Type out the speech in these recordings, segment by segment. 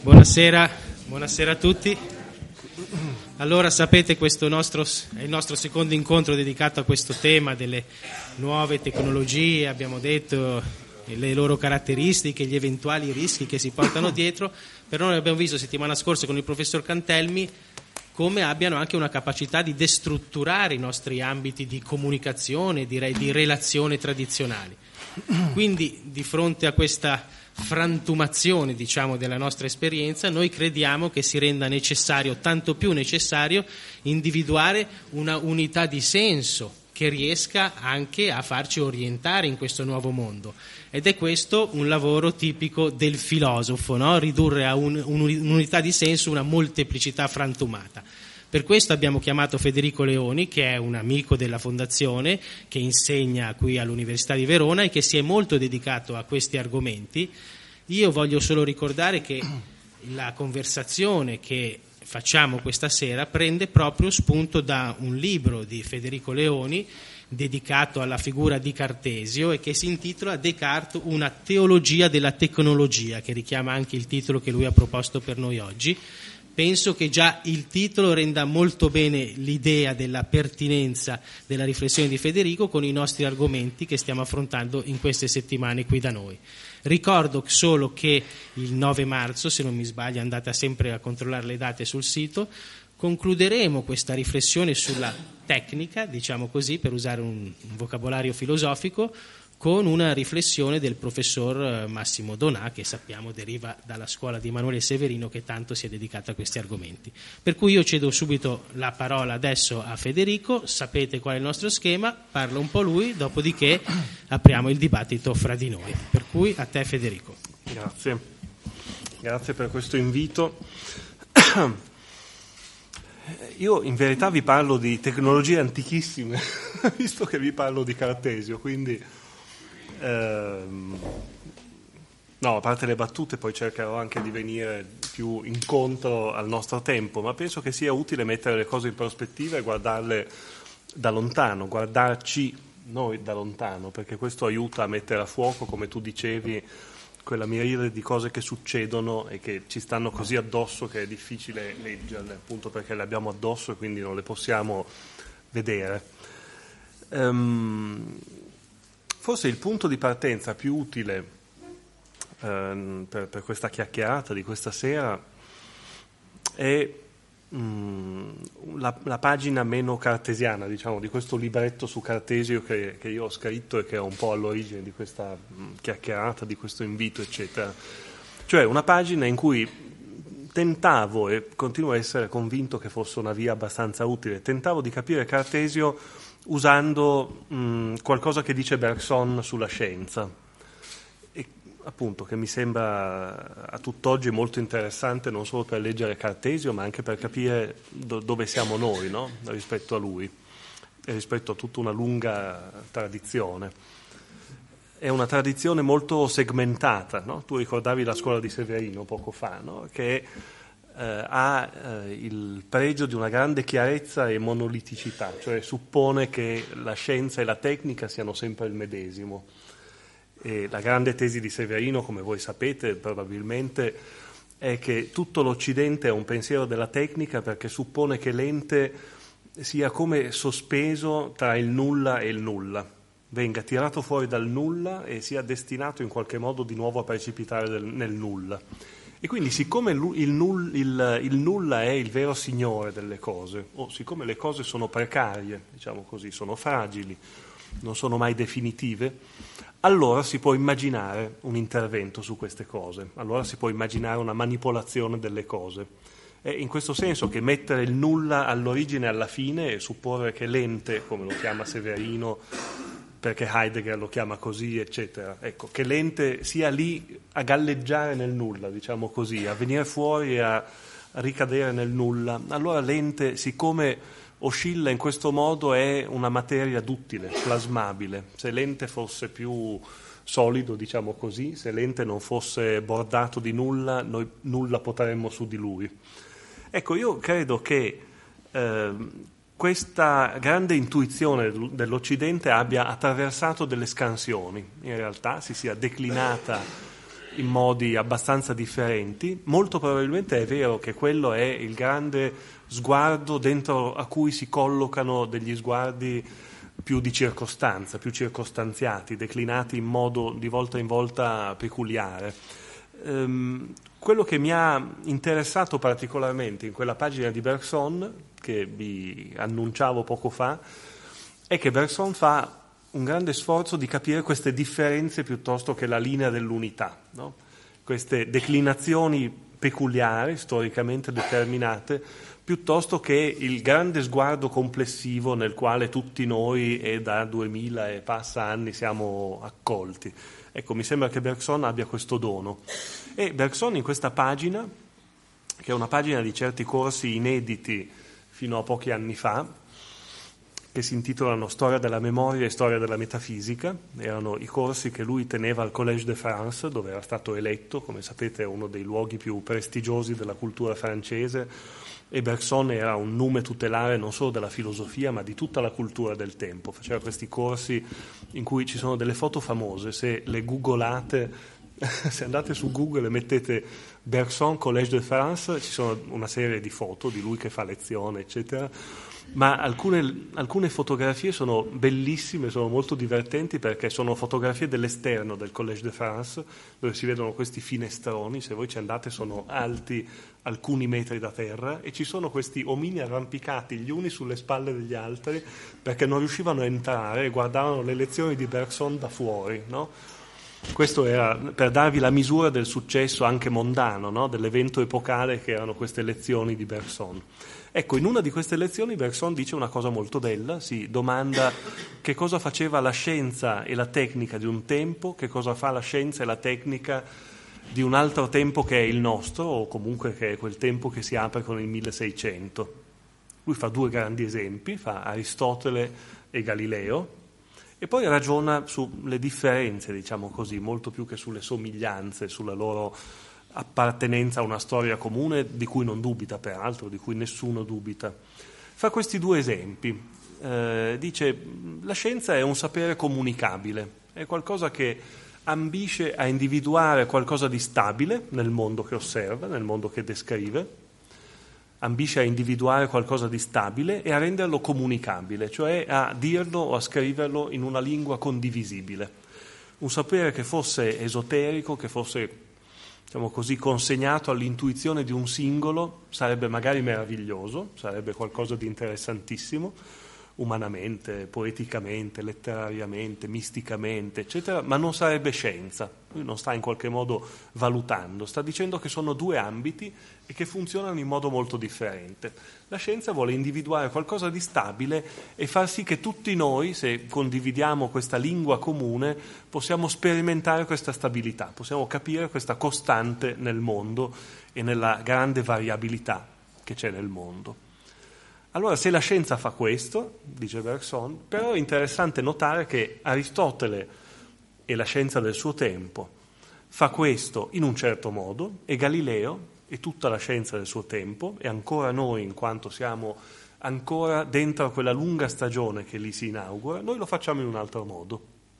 Buonasera a tutti. Allora, sapete, questo è il nostro secondo incontro dedicato a questo tema delle nuove tecnologie, abbiamo detto le loro caratteristiche, gli eventuali rischi che si portano dietro, però noi abbiamo visto settimana scorsa con il professor Cantelmi come abbiano anche una capacità di destrutturare i nostri ambiti di comunicazione, direi di relazione tradizionali. Quindi, di fronte a questa frantumazione, diciamo, della nostra esperienza, noi crediamo che si renda necessario, tanto più necessario, individuare una unità di senso che riesca anche a farci orientare in questo nuovo mondo. Ed è questo un lavoro tipico del filosofo, no? Ridurre a un'unità di senso una molteplicità frantumata. Per questo abbiamo chiamato Federico Leoni, che è un amico della Fondazione, che insegna qui all'Università di Verona e che si è molto dedicato a questi argomenti. Io voglio solo ricordare che la conversazione che facciamo questa sera prende proprio spunto da un libro di Federico Leoni dedicato alla figura di Cartesio e che si intitola Descartes, una teologia della tecnologia, che richiama anche il titolo che lui ha proposto per noi oggi. Penso che già il titolo renda molto bene l'idea della pertinenza della riflessione di Federico con i nostri argomenti che stiamo affrontando in queste settimane qui da noi. Ricordo solo che il 9 marzo, se non mi sbaglio, andate sempre a controllare le date sul sito, concluderemo questa riflessione sulla tecnica, diciamo così, per usare un vocabolario filosofico, con una riflessione del professor Massimo Donà, che sappiamo deriva dalla scuola di Emanuele Severino, che tanto si è dedicato a questi argomenti. Per cui io cedo subito la parola adesso a Federico, sapete qual è il nostro schema, parla un po' lui, dopodiché apriamo il dibattito fra di noi. Per cui a te, Federico. Grazie per questo invito. Io in verità vi parlo di tecnologie antichissime, visto che vi parlo di Cartesio, quindi no, a parte le battute, poi cercherò anche di venire più incontro al nostro tempo, ma penso che sia utile mettere le cose in prospettiva e guardarle da lontano, guardarci noi da lontano, perché questo aiuta a mettere a fuoco, come tu dicevi, quella miriade di cose che succedono e che ci stanno così addosso che è difficile leggerle, appunto perché le abbiamo addosso e quindi non le possiamo vedere. Forse il punto di partenza più utile per questa chiacchierata di questa sera è la pagina meno cartesiana, diciamo, di questo libretto su Cartesio che io ho scritto e che è un po' all'origine di questa chiacchierata, di questo invito, eccetera. Cioè una pagina in cui tentavo, e continuo a essere convinto che fosse una via abbastanza utile, tentavo di capire Cartesio usando qualcosa che dice Bergson sulla scienza, e appunto che mi sembra a tutt'oggi molto interessante non solo per leggere Cartesio ma anche per capire dove siamo noi, no? Rispetto a lui e rispetto a tutta una lunga tradizione. È una tradizione molto segmentata, no? Tu ricordavi la scuola di Severino poco fa, no? Che ha il pregio di una grande chiarezza e monoliticità, cioè suppone che la scienza e la tecnica siano sempre il medesimo. E la grande tesi di Severino, come voi sapete probabilmente, è che tutto l'Occidente è un pensiero della tecnica perché suppone che l'ente sia come sospeso tra il nulla e il nulla, venga tirato fuori dal nulla e sia destinato in qualche modo di nuovo a precipitare nel nulla. E quindi siccome il nulla è il vero signore delle cose, o siccome le cose sono precarie, diciamo così, sono fragili, non sono mai definitive, allora si può immaginare un intervento su queste cose, allora si può immaginare una manipolazione delle cose. È in questo senso che mettere il nulla all'origine e alla fine e supporre che l'ente, come lo chiama Severino, perché Heidegger lo chiama così, eccetera. Ecco, che l'ente sia lì a galleggiare nel nulla, diciamo così, a venire fuori e a ricadere nel nulla. Allora l'ente, siccome oscilla in questo modo, è una materia duttile, plasmabile. Se l'ente fosse più solido, diciamo così, se l'ente non fosse bordato di nulla, noi nulla potremmo su di lui. Ecco, io credo che questa grande intuizione dell'Occidente abbia attraversato delle scansioni, in realtà si sia declinata in modi abbastanza differenti. Molto probabilmente è vero che quello è il grande sguardo dentro a cui si collocano degli sguardi più di circostanza, più circostanziati, declinati in modo di volta in volta peculiare. Quello che mi ha interessato particolarmente in quella pagina di Bergson, che vi annunciavo poco fa, è che Bergson fa un grande sforzo di capire queste differenze piuttosto che la linea dell'unità, no? Queste declinazioni peculiari, storicamente determinate, piuttosto che il grande sguardo complessivo nel quale tutti noi e da 2000 e passa anni siamo accolti. Ecco, mi sembra che Bergson abbia questo dono. E Bergson in questa pagina, che è una pagina di certi corsi inediti fino a pochi anni fa, che si intitolano Storia della memoria e Storia della metafisica, erano i corsi che lui teneva al Collège de France, dove era stato eletto, come sapete è uno dei luoghi più prestigiosi della cultura francese, e Bergson era un nume tutelare non solo della filosofia ma di tutta la cultura del tempo. Faceva questi corsi in cui ci sono delle foto famose, se le googolate, se andate su Google e mettete Bergson Collège de France, ci sono una serie di foto di lui che fa lezione, eccetera. Ma alcune fotografie sono bellissime, sono molto divertenti perché sono fotografie dell'esterno del Collège de France, dove si vedono questi finestroni, se voi ci andate sono alti alcuni metri da terra, e ci sono questi omini arrampicati gli uni sulle spalle degli altri perché non riuscivano a entrare e guardavano le lezioni di Bergson da fuori, no? Questo era per darvi la misura del successo anche mondano, no? Dell'evento epocale che erano queste lezioni di Bergson. Ecco, in una di queste lezioni Bergson dice una cosa molto bella, si domanda che cosa faceva la scienza e la tecnica di un tempo, che cosa fa la scienza e la tecnica di un altro tempo che è il nostro, o comunque che è quel tempo che si apre con il 1600. Lui fa due grandi esempi, fa Aristotele e Galileo, e poi ragiona sulle differenze, diciamo così, molto più che sulle somiglianze, sulla loro appartenenza a una storia comune di cui non dubita, peraltro, di cui nessuno dubita. Fa questi due esempi. Dice, la scienza è un sapere comunicabile, è qualcosa che ambisce a individuare qualcosa di stabile nel mondo che osserva, nel mondo che descrive, ambisce a individuare qualcosa di stabile e a renderlo comunicabile, cioè a dirlo o a scriverlo in una lingua condivisibile. Un sapere che fosse esoterico, che fosse, diciamo così, consegnato all'intuizione di un singolo, sarebbe magari meraviglioso, sarebbe qualcosa di interessantissimo, umanamente, poeticamente, letterariamente, misticamente, eccetera, ma non sarebbe scienza. Lui non sta in qualche modo valutando, sta dicendo che sono due ambiti e che funzionano in modo molto differente. La scienza vuole individuare qualcosa di stabile e far sì che tutti noi, se condividiamo questa lingua comune, possiamo sperimentare questa stabilità, possiamo capire questa costante nel mondo e nella grande variabilità che c'è nel mondo. Allora, se la scienza fa questo, dice Bergson, però è interessante notare che Aristotele e la scienza del suo tempo fa questo in un certo modo, e Galileo e tutta la scienza del suo tempo, e ancora noi, in quanto siamo ancora dentro quella lunga stagione che lì si inaugura, noi lo facciamo in un altro modo.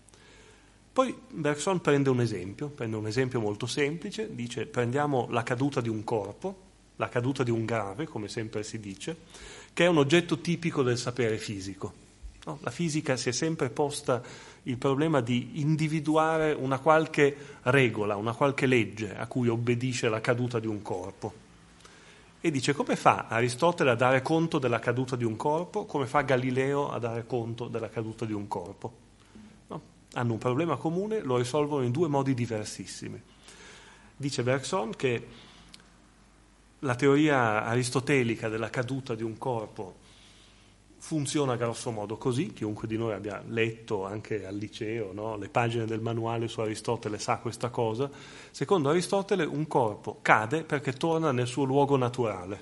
Poi Bergson prende un esempio molto semplice, dice prendiamo la caduta di un corpo, la caduta di un grave, come sempre si dice, che è un oggetto tipico del sapere fisico. No? La fisica si è sempre posta il problema di individuare una qualche regola, una qualche legge a cui obbedisce la caduta di un corpo. E dice, come fa Aristotele a dare conto della caduta di un corpo, come fa Galileo a dare conto della caduta di un corpo? No? Hanno un problema comune, lo risolvono in due modi diversissimi. Dice Bergson che la teoria aristotelica della caduta di un corpo funziona grosso modo così, chiunque di noi abbia letto anche al liceo, no? Le pagine del manuale su Aristotele sa questa cosa. Secondo Aristotele un corpo cade perché torna nel suo luogo naturale.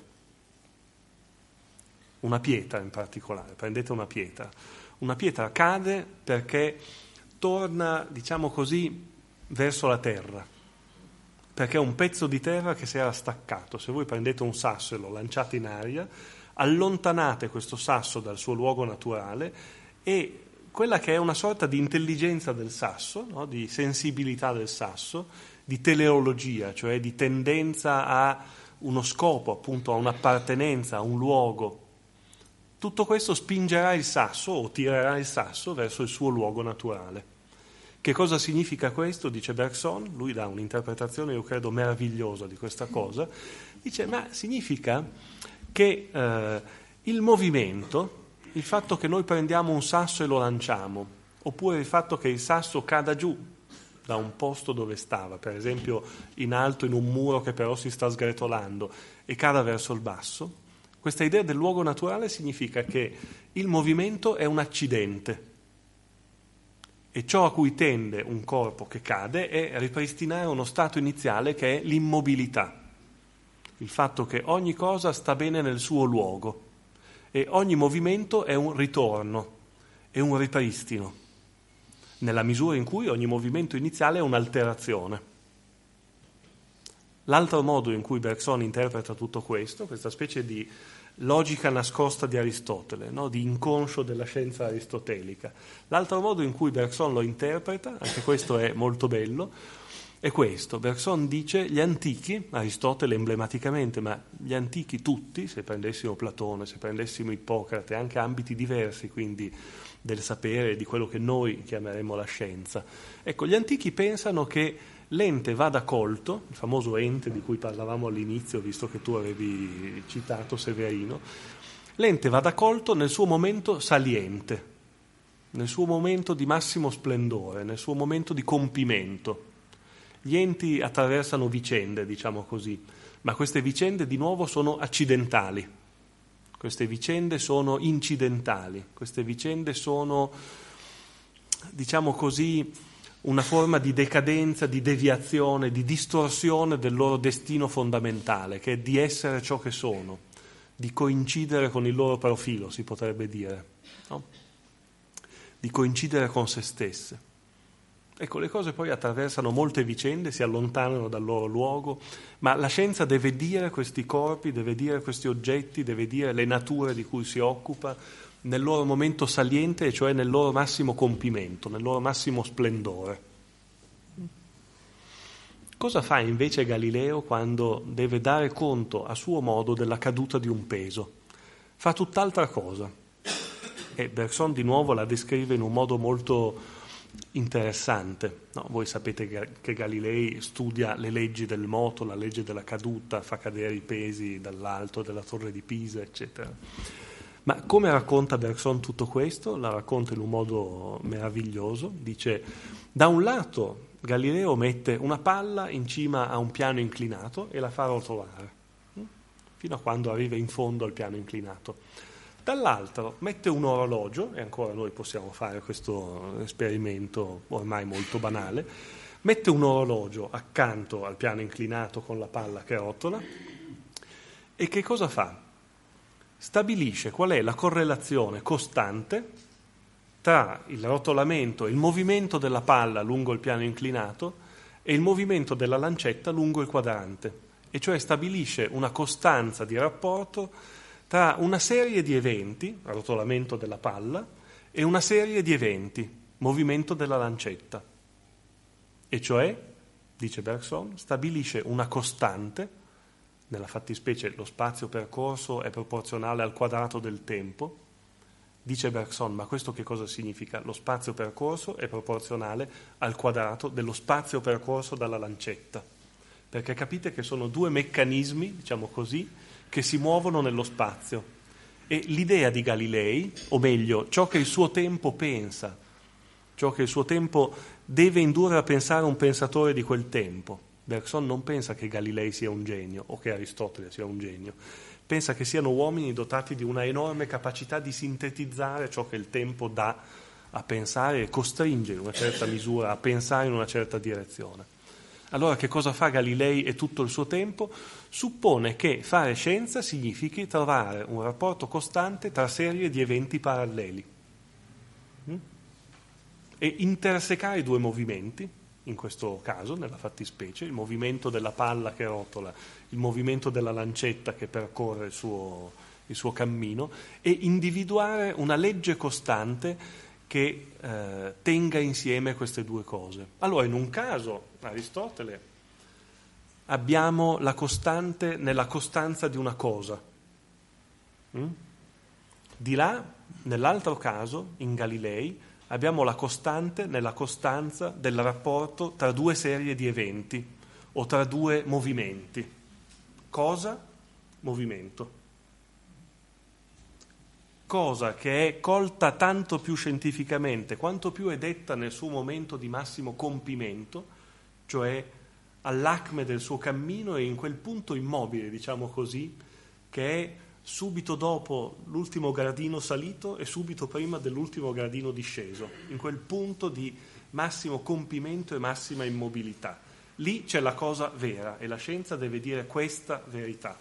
Una pietra in particolare, prendete una pietra cade perché torna, diciamo così, verso la terra, perché è un pezzo di terra che si era staccato. Se voi prendete un sasso e lo lanciate in aria, allontanate questo sasso dal suo luogo naturale e quella che è una sorta di intelligenza del sasso, no? Di sensibilità del sasso, di teleologia, cioè di tendenza a uno scopo, appunto a un'appartenenza, a un luogo. Tutto questo spingerà il sasso o tirerà il sasso verso il suo luogo naturale. Che cosa significa questo? Dice Bergson, lui dà un'interpretazione, io credo, meravigliosa di questa cosa. Dice, ma significa che il movimento, il fatto che noi prendiamo un sasso e lo lanciamo, oppure il fatto che il sasso cada giù da un posto dove stava, per esempio in alto in un muro che però si sta sgretolando, e cada verso il basso, questa idea del luogo naturale significa che il movimento è un accidente e ciò a cui tende un corpo che cade è ripristinare uno stato iniziale che è l'immobilità, il fatto che ogni cosa sta bene nel suo luogo e ogni movimento è un ritorno, è un ripristino, nella misura in cui ogni movimento iniziale è un'alterazione. L'altro modo in cui Bergson interpreta tutto questo, questa specie di logica nascosta di Aristotele, no? Di inconscio della scienza aristotelica, l'altro modo in cui Bergson lo interpreta, anche questo è molto bello, è questo. Bergson dice gli antichi, Aristotele emblematicamente, ma gli antichi tutti, se prendessimo Platone, se prendessimo Ippocrate, anche ambiti diversi quindi del sapere, di quello che noi chiameremo la scienza. Ecco, gli antichi pensano che l'ente vada colto, il famoso ente di cui parlavamo all'inizio, visto che tu avevi citato Severino, l'ente vada colto nel suo momento saliente, nel suo momento di massimo splendore, nel suo momento di compimento. Gli enti attraversano vicende, diciamo così, ma queste vicende di nuovo sono accidentali, queste vicende sono incidentali, queste vicende sono, diciamo così, una forma di decadenza, di deviazione, di distorsione del loro destino fondamentale, che è di essere ciò che sono, di coincidere con il loro profilo, si potrebbe dire, no? Di coincidere con se stesse. Ecco, le cose poi attraversano molte vicende, si allontanano dal loro luogo, ma la scienza deve dire questi corpi, deve dire questi oggetti, deve dire le nature di cui si occupa, nel loro momento saliente, cioè nel loro massimo compimento, nel loro massimo splendore. Cosa fa invece Galileo quando deve dare conto a suo modo della caduta di un peso? Fa tutt'altra cosa. E Bergson di nuovo la descrive in un modo molto interessante. No, voi sapete che Galilei studia le leggi del moto, la legge della caduta, fa cadere i pesi dall'alto della torre di Pisa, eccetera. Ma come racconta Bergson tutto questo? La racconta in un modo meraviglioso. Dice, da un lato Galileo mette una palla in cima a un piano inclinato e la fa rotolare, fino a quando arriva in fondo al piano inclinato. Dall'altro mette un orologio, e ancora noi possiamo fare questo esperimento ormai molto banale, mette un orologio accanto al piano inclinato con la palla che rotola, e che cosa fa? Stabilisce qual è la correlazione costante tra il rotolamento e il movimento della palla lungo il piano inclinato e il movimento della lancetta lungo il quadrante, e cioè stabilisce una costanza di rapporto tra una serie di eventi, rotolamento della palla, e una serie di eventi, movimento della lancetta. E cioè, dice Bergson, stabilisce una costante. Nella fattispecie lo spazio percorso è proporzionale al quadrato del tempo. Dice Bergson, ma questo che cosa significa? Lo spazio percorso è proporzionale al quadrato dello spazio percorso dalla lancetta. Perché capite che sono due meccanismi, diciamo così, che si muovono nello spazio. E l'idea di Galilei, o meglio, ciò che il suo tempo pensa, ciò che il suo tempo deve indurre a pensare un pensatore di quel tempo. Bergson non pensa che Galilei sia un genio o che Aristotele sia un genio, pensa che siano uomini dotati di una enorme capacità di sintetizzare ciò che il tempo dà a pensare e costringe in una certa misura a pensare in una certa direzione. Allora che cosa fa Galilei e tutto il suo tempo? Suppone che fare scienza significhi trovare un rapporto costante tra serie di eventi paralleli e intersecare i due movimenti. In questo caso, nella fattispecie, il movimento della palla che rotola, il movimento della lancetta che percorre il suo cammino, e individuare una legge costante che tenga insieme queste due cose. Allora, in un caso, Aristotele abbiamo la costante nella costanza di una cosa. Di là, nell'altro caso, in Galilei, abbiamo la costante nella costanza del rapporto tra due serie di eventi o tra due movimenti. Cosa? Movimento. Cosa che è colta tanto più scientificamente quanto più è detta nel suo momento di massimo compimento, cioè all'acme del suo cammino e in quel punto immobile, diciamo così, che è subito dopo l'ultimo gradino salito e subito prima dell'ultimo gradino disceso, in quel punto di massimo compimento e massima immobilità. Lì c'è la cosa vera e la scienza deve dire questa verità.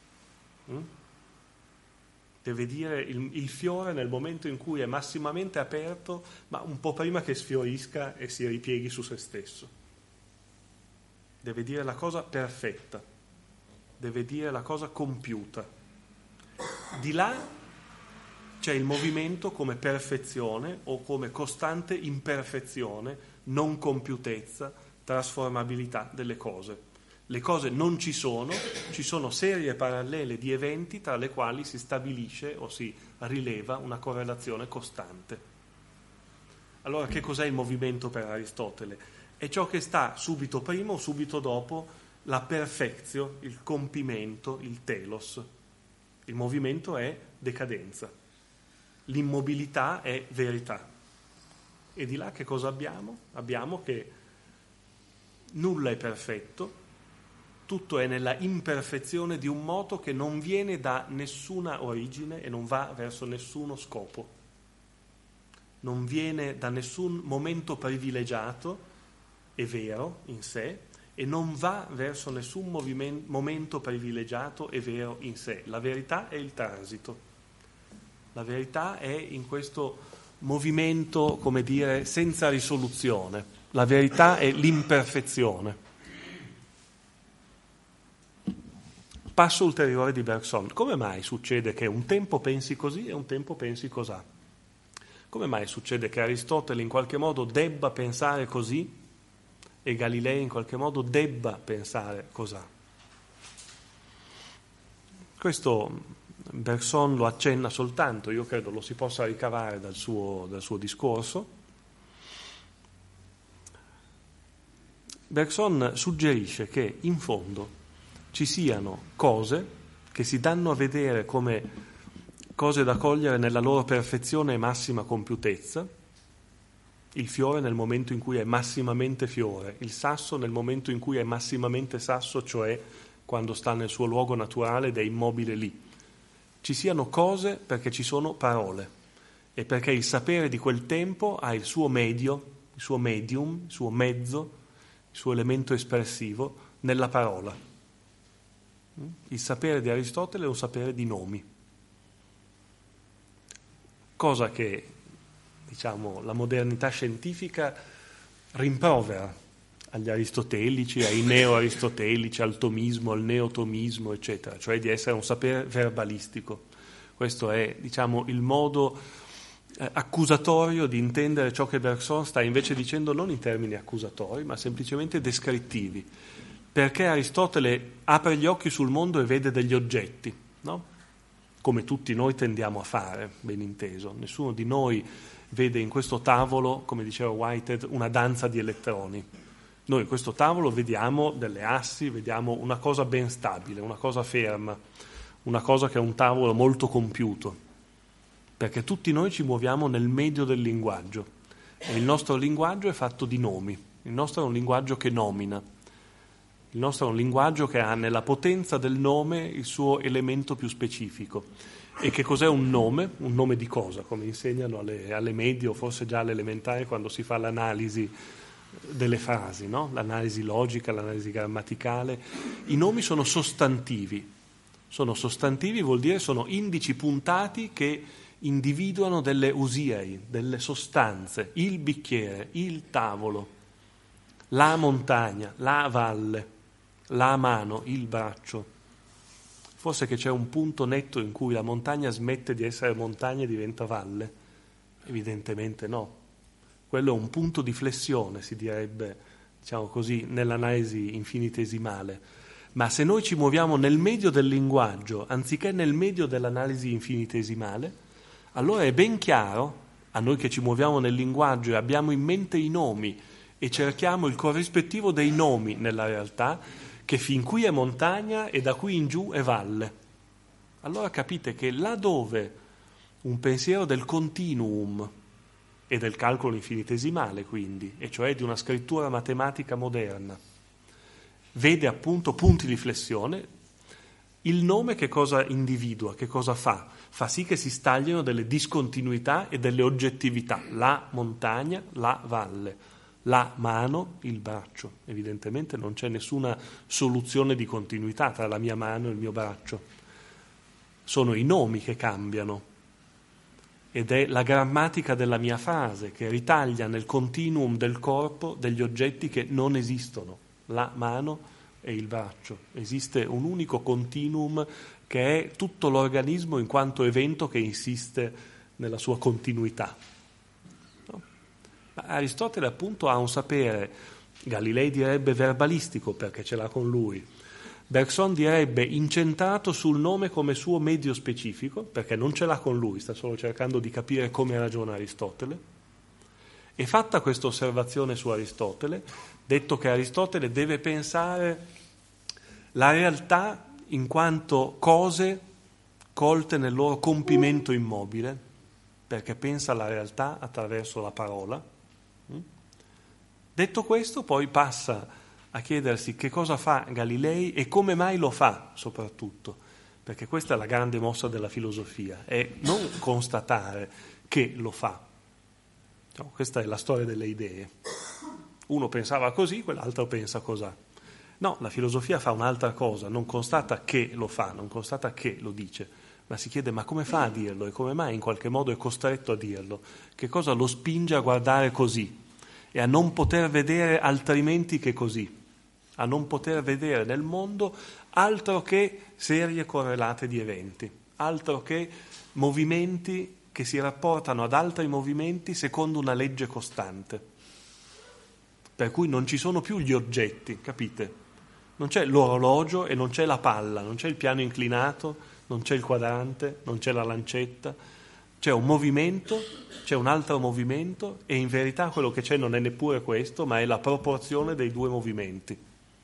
Deve dire il fiore nel momento in cui è massimamente aperto, ma un po' prima che sfiorisca e si ripieghi su se stesso. Deve dire la cosa perfetta, deve dire la cosa compiuta. Di là c'è il movimento come perfezione o come costante imperfezione, non compiutezza, trasformabilità delle cose. Le cose non ci sono serie parallele di eventi tra le quali si stabilisce o si rileva una correlazione costante. Allora che cos'è il movimento per Aristotele? È ciò che sta subito prima o subito dopo la perfezio, il compimento, il telos. Il movimento è decadenza, l'immobilità è verità. E di là che cosa abbiamo? Abbiamo che nulla è perfetto, tutto è nella imperfezione di un moto che non viene da nessuna origine e non va verso nessuno scopo, non viene da nessun momento privilegiato e vero in sé e non va verso nessun momento privilegiato e vero in sé. La verità è il transito, la verità è in questo movimento, come dire, senza risoluzione, la verità è l'imperfezione. Passo ulteriore di Bergson. Come mai succede che un tempo pensi così e un tempo pensi cosà? Come mai succede che Aristotele in qualche modo debba pensare così e Galilei in qualche modo debba pensare cosà? Questo Bergson lo accenna soltanto, io credo lo si possa ricavare dal suo discorso. Bergson suggerisce che in fondo ci siano cose che si danno a vedere come cose da cogliere nella loro perfezione e massima compiutezza, il fiore nel momento in cui è massimamente fiore, il sasso nel momento in cui è massimamente sasso, cioè quando sta nel suo luogo naturale ed è immobile lì. Ci siano cose perché ci sono parole e perché il sapere di quel tempo ha il suo medio, il suo medium, il suo mezzo, il suo elemento espressivo nella parola. Il sapere di Aristotele è un sapere di nomi, cosa che, diciamo, la modernità scientifica rimprovera agli aristotelici, ai neo-aristotelici, al tomismo, al neotomismo, eccetera, cioè di essere un sapere verbalistico. Questo è, diciamo, il modo accusatorio di intendere ciò che Bergson sta invece dicendo non in termini accusatori, ma semplicemente descrittivi. Perché Aristotele apre gli occhi sul mondo e vede degli oggetti, no? Come tutti noi tendiamo a fare, ben inteso. Nessuno di noi vede in questo tavolo, come diceva Whitehead, una danza di elettroni. Noi in questo tavolo vediamo delle assi, vediamo una cosa ben stabile, una cosa ferma, una cosa che è un tavolo molto compiuto, perché tutti noi ci muoviamo nel medio del linguaggio e il nostro linguaggio è fatto di nomi, il nostro è un linguaggio che nomina. Il nostro è un linguaggio che ha nella potenza del nome il suo elemento più specifico. E che cos'è un nome? Un nome di cosa? Come insegnano alle medie o forse già alle elementari quando si fa l'analisi delle frasi, no? L'analisi logica, l'analisi grammaticale. I nomi sono sostantivi. Sono sostantivi, vuol dire sono indici puntati che individuano delle usieri, delle sostanze, il bicchiere, il tavolo, la montagna, la valle, la mano, il braccio. Forse che c'è un punto netto in cui la montagna smette di essere montagna e diventa valle? Evidentemente no. Quello è un punto di flessione, si direbbe diciamo così, nell'analisi infinitesimale. Ma se noi ci muoviamo nel medio del linguaggio, anziché nel medio dell'analisi infinitesimale, allora è ben chiaro, a noi che ci muoviamo nel linguaggio e abbiamo in mente i nomi e cerchiamo il corrispettivo dei nomi nella realtà, che fin qui è montagna e da qui in giù è valle. Allora capite che laddove un pensiero del continuum e del calcolo infinitesimale, quindi, e cioè di una scrittura matematica moderna, vede appunto punti di flessione, il nome che cosa individua, che cosa fa? Fa sì che si stagliano delle discontinuità e delle oggettività, la montagna, la valle, la mano, il braccio. Evidentemente non c'è nessuna soluzione di continuità tra la mia mano e il mio braccio. Sono i nomi che cambiano. Ed è la grammatica della mia frase che ritaglia nel continuum del corpo degli oggetti che non esistono, la mano e il braccio. Esiste un unico continuum che è tutto l'organismo in quanto evento che insiste nella sua continuità. No? Ma Aristotele appunto ha un sapere, Galilei direbbe verbalistico perché ce l'ha con lui, Bergson direbbe incentrato sul nome come suo medio specifico, perché non ce l'ha con lui, sta solo cercando di capire come ragiona Aristotele. E fatta questa osservazione su Aristotele, detto che Aristotele deve pensare la realtà in quanto cose colte nel loro compimento immobile, perché pensa la realtà attraverso la parola. Detto questo, poi passa a chiedersi che cosa fa Galilei e come mai lo fa, soprattutto, perché questa è la grande mossa della filosofia, è non constatare che lo fa. No, questa è la storia delle idee. Uno pensava così, quell'altro pensa cos'ha. No, la filosofia fa un'altra cosa, non constata che lo fa, non constata che lo dice, ma si chiede ma come fa a dirlo e come mai in qualche modo è costretto a dirlo, che cosa lo spinge a guardare così e a non poter vedere altrimenti che così, a non poter vedere nel mondo altro che serie correlate di eventi, altro che movimenti che si rapportano ad altri movimenti secondo una legge costante. Per cui non ci sono più gli oggetti, capite? Non c'è l'orologio e non c'è la palla, non c'è il piano inclinato, non c'è il quadrante, non c'è la lancetta, c'è un movimento, c'è un altro movimento e in verità quello che c'è non è neppure questo, ma è la proporzione dei due movimenti.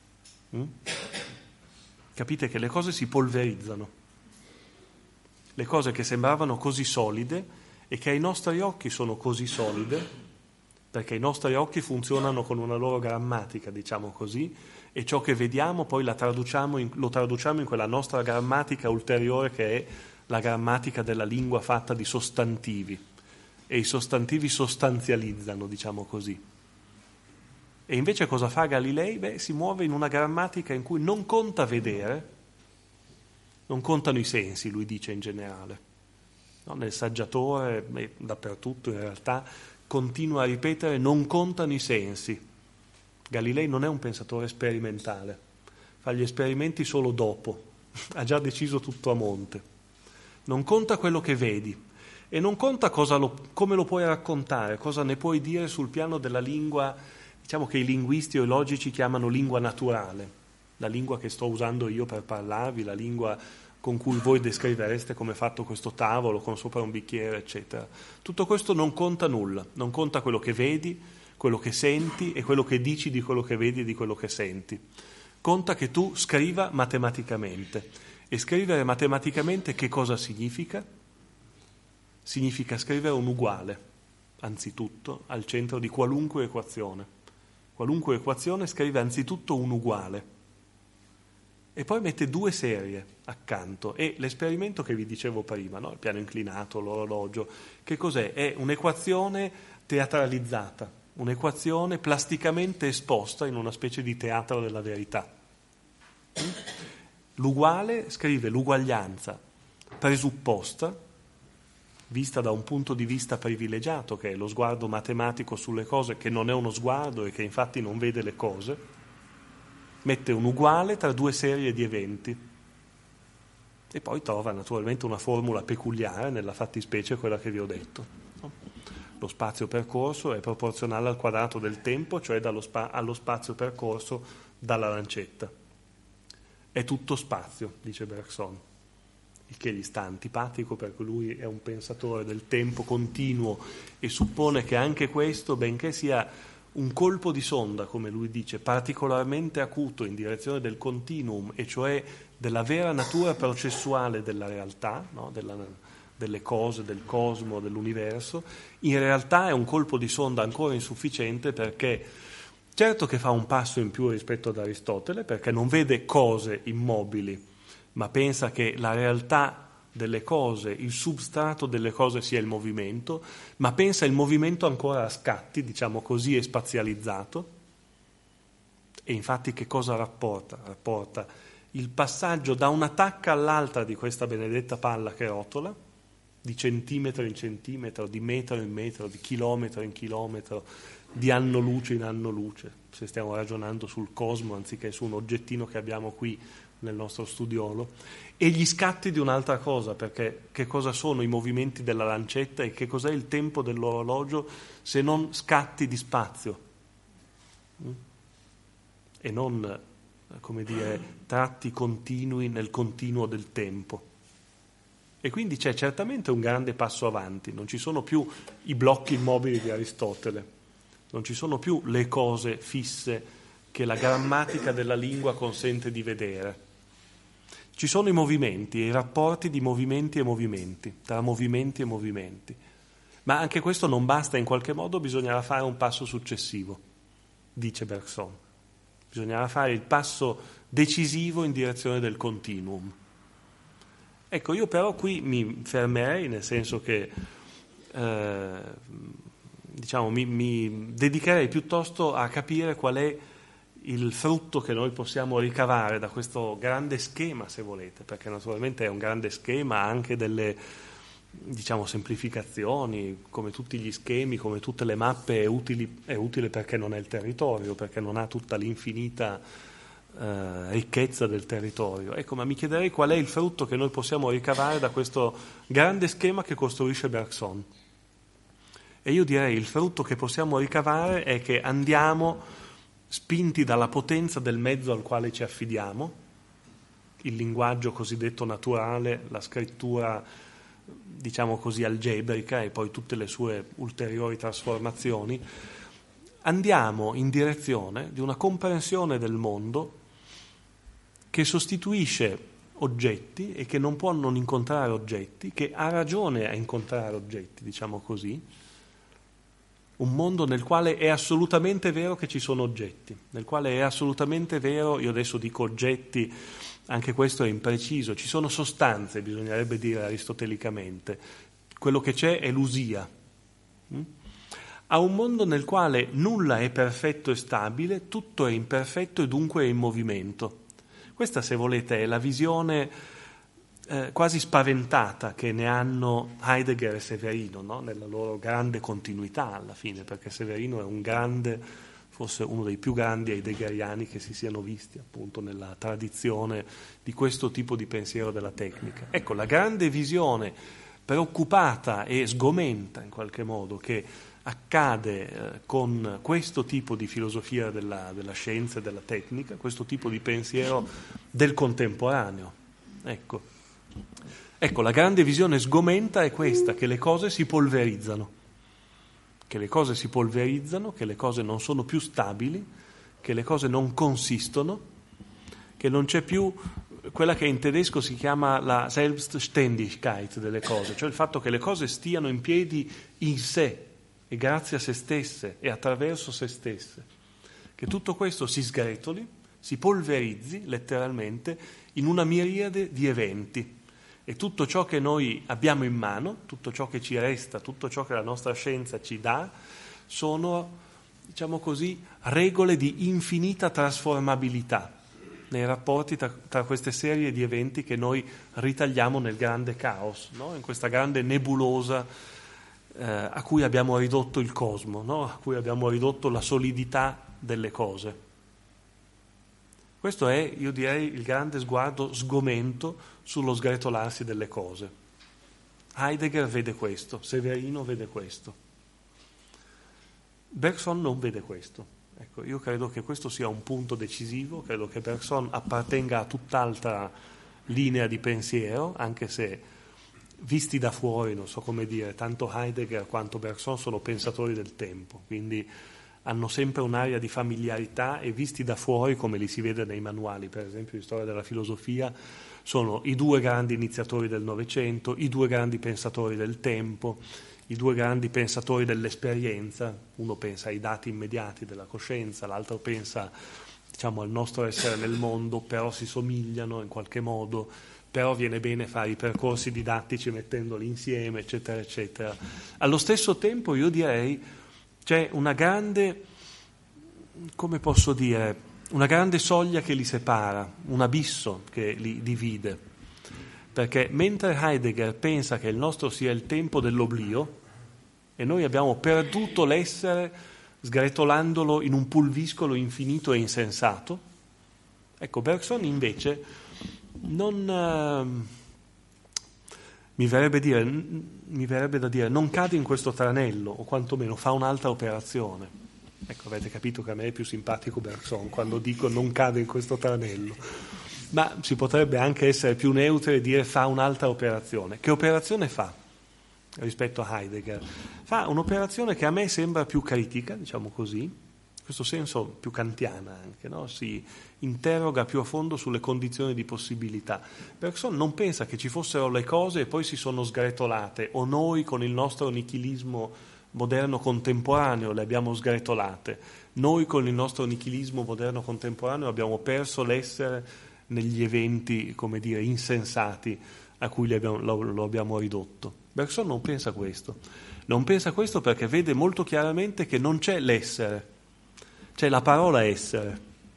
Capite che le cose si polverizzano, le cose che sembravano così solide e che ai nostri occhi sono così solide, perché i nostri occhi funzionano con una loro grammatica, diciamo così, e ciò che vediamo poi lo traduciamo in quella nostra grammatica ulteriore che è la grammatica della lingua fatta di sostantivi, e i sostantivi sostanzializzano, diciamo così. E invece cosa fa Galilei? Si muove in una grammatica in cui non conta vedere, non contano i sensi, lui dice in generale. No? Nel Saggiatore e dappertutto in realtà continua a ripetere non contano i sensi. Galilei non è un pensatore sperimentale, fa gli esperimenti solo dopo, ha già deciso tutto a monte. Non conta quello che vedi e non conta come lo puoi raccontare, cosa ne puoi dire sul piano della lingua, diciamo che i linguisti o i logici chiamano lingua naturale, la lingua che sto usando io per parlarvi, la lingua con cui voi descrivereste come è fatto questo tavolo, con sopra un bicchiere, eccetera. Tutto questo non conta nulla, non conta quello che vedi, quello che senti e quello che dici di quello che vedi e di quello che senti. Conta che tu scriva matematicamente. E scrivere matematicamente che cosa significa? Significa scrivere un uguale, anzitutto, al centro di qualunque equazione. Qualunque equazione scrive anzitutto un uguale e poi mette due serie accanto. E l'esperimento che vi dicevo prima, no? Il piano inclinato, l'orologio, che cos'è? È un'equazione teatralizzata, un'equazione plasticamente esposta in una specie di teatro della verità. L'uguale scrive l'uguaglianza presupposta, vista da un punto di vista privilegiato, che è lo sguardo matematico sulle cose, che non è uno sguardo e che infatti non vede le cose, mette un uguale tra due serie di eventi e poi trova naturalmente una formula peculiare, nella fattispecie quella che vi ho detto. lo spazio percorso è proporzionale al quadrato del tempo, cioè allo spazio percorso dalla lancetta. È tutto spazio, dice Bergson, il che gli sta antipatico perché lui è un pensatore del tempo continuo e suppone che anche questo, benché sia un colpo di sonda, come lui dice, particolarmente acuto in direzione del continuum, e cioè della vera natura processuale della realtà, no? Delle cose, del cosmo, dell'universo, in realtà è un colpo di sonda ancora insufficiente, perché certo che fa un passo in più rispetto ad Aristotele, perché non vede cose immobili, ma pensa che la realtà delle cose, il substrato delle cose sia il movimento, ma pensa il movimento ancora a scatti, diciamo così, e spazializzato. E infatti che cosa rapporta? Rapporta il passaggio da una tacca all'altra di questa benedetta palla che rotola, di centimetro in centimetro, di metro in metro, di chilometro in chilometro, di anno luce in anno luce, se stiamo ragionando sul cosmo anziché su un oggettino che abbiamo qui nel nostro studiolo, e gli scatti di un'altra cosa, perché che cosa sono i movimenti della lancetta e che cos'è il tempo dell'orologio se non scatti di spazio e non, come dire, tratti continui nel continuo del tempo. E quindi c'è certamente un grande passo avanti, non ci sono più i blocchi immobili di Aristotele, non ci sono più le cose fisse che la grammatica della lingua consente di vedere. Ci sono i movimenti e i rapporti di movimenti e movimenti, tra movimenti e movimenti. Ma anche questo non basta, in qualche modo bisognerà fare un passo successivo, dice Bergson. Bisognerà fare il passo decisivo in direzione del continuum. Ecco, io però qui mi fermerei, nel senso che mi dedicherei piuttosto a capire qual è il frutto che noi possiamo ricavare da questo grande schema, se volete, perché naturalmente è un grande schema, anche delle, semplificazioni, come tutti gli schemi, come tutte le mappe è utile perché non è il territorio, perché non ha tutta l'infinita ricchezza del territorio. Ecco, ma mi chiederei qual è il frutto che noi possiamo ricavare da questo grande schema che costruisce Bergson. E io direi il frutto che possiamo ricavare è che andiamo spinti dalla potenza del mezzo al quale ci affidiamo, il linguaggio cosiddetto naturale, la scrittura, diciamo così, algebrica e poi tutte le sue ulteriori trasformazioni, andiamo in direzione di una comprensione del mondo che sostituisce oggetti e che non può non incontrare oggetti, che ha ragione a incontrare oggetti, diciamo così, un mondo nel quale è assolutamente vero che ci sono oggetti, nel quale è assolutamente vero, io adesso dico oggetti, anche questo è impreciso, ci sono sostanze, bisognerebbe dire aristotelicamente, quello che c'è è l'usia. A un mondo nel quale nulla è perfetto e stabile, tutto è imperfetto e dunque è in movimento. Questa, se volete, è la visione quasi spaventata che ne hanno Heidegger e Severino, no? Nella loro grande continuità alla fine, perché Severino è un grande, forse uno dei più grandi heideggeriani che si siano visti appunto nella tradizione di questo tipo di pensiero della tecnica. Ecco, la grande visione preoccupata e sgomenta in qualche modo che accade con questo tipo di filosofia della scienza e della tecnica, questo tipo di pensiero del contemporaneo. Ecco, la grande visione sgomenta è questa, che le cose si polverizzano, che le cose non sono più stabili, che le cose non consistono, che non c'è più quella che in tedesco si chiama la Selbstständigkeit delle cose, cioè il fatto che le cose stiano in piedi in sé e grazie a se stesse e attraverso se stesse, che tutto questo si sgretoli, si polverizzi letteralmente in una miriade di eventi. E tutto ciò che noi abbiamo in mano, tutto ciò che ci resta, tutto ciò che la nostra scienza ci dà, sono, diciamo così, regole di infinita trasformabilità nei rapporti tra queste serie di eventi che noi ritagliamo nel grande caos, no? In questa grande nebulosa a cui abbiamo ridotto il cosmo, no? A cui abbiamo ridotto la solidità delle cose. Questo è, io direi, il grande sguardo sgomento sullo sgretolarsi delle cose. Heidegger vede questo, Severino vede questo. Bergson non vede questo. Ecco, io credo che questo sia un punto decisivo, credo che Bergson appartenga a tutt'altra linea di pensiero, anche se visti da fuori, non so come dire, tanto Heidegger quanto Bergson sono pensatori del tempo, quindi hanno sempre un'aria di familiarità e visti da fuori, come li si vede nei manuali, per esempio di storia della filosofia, sono i due grandi iniziatori del Novecento, i due grandi pensatori del tempo, i due grandi pensatori dell'esperienza. Uno pensa ai dati immediati della coscienza, l'altro pensa, diciamo, al nostro essere nel mondo, però si somigliano in qualche modo, però viene bene fare i percorsi didattici mettendoli insieme, eccetera, eccetera. Allo stesso tempo io direi c'è una grande, come posso dire, una grande soglia che li separa, un abisso che li divide, perché mentre Heidegger pensa che il nostro sia il tempo dell'oblio e noi abbiamo perduto l'essere sgretolandolo in un pulviscolo infinito e insensato, ecco, Bergson invece non mi verrebbe da dire non cade in questo tranello, o quantomeno fa un'altra operazione. Ecco, avete capito che a me è più simpatico Bergson quando dico non cade in questo tranello, ma si potrebbe anche essere più neutri e dire fa un'altra operazione. Che operazione fa rispetto a Heidegger? Fa un'operazione che a me sembra più critica, diciamo così, in questo senso più kantiana anche, no? Si interroga più a fondo sulle condizioni di possibilità. Bergson non pensa che ci fossero le cose e poi si sono sgretolate, o noi con il nostro nichilismo moderno contemporaneo le abbiamo sgretolate. Noi con il nostro nichilismo moderno contemporaneo abbiamo perso l'essere negli eventi, come dire, insensati a cui lo abbiamo ridotto. Bergson non pensa questo. Non pensa questo perché vede molto chiaramente che non c'è l'essere, c'è la parola essere.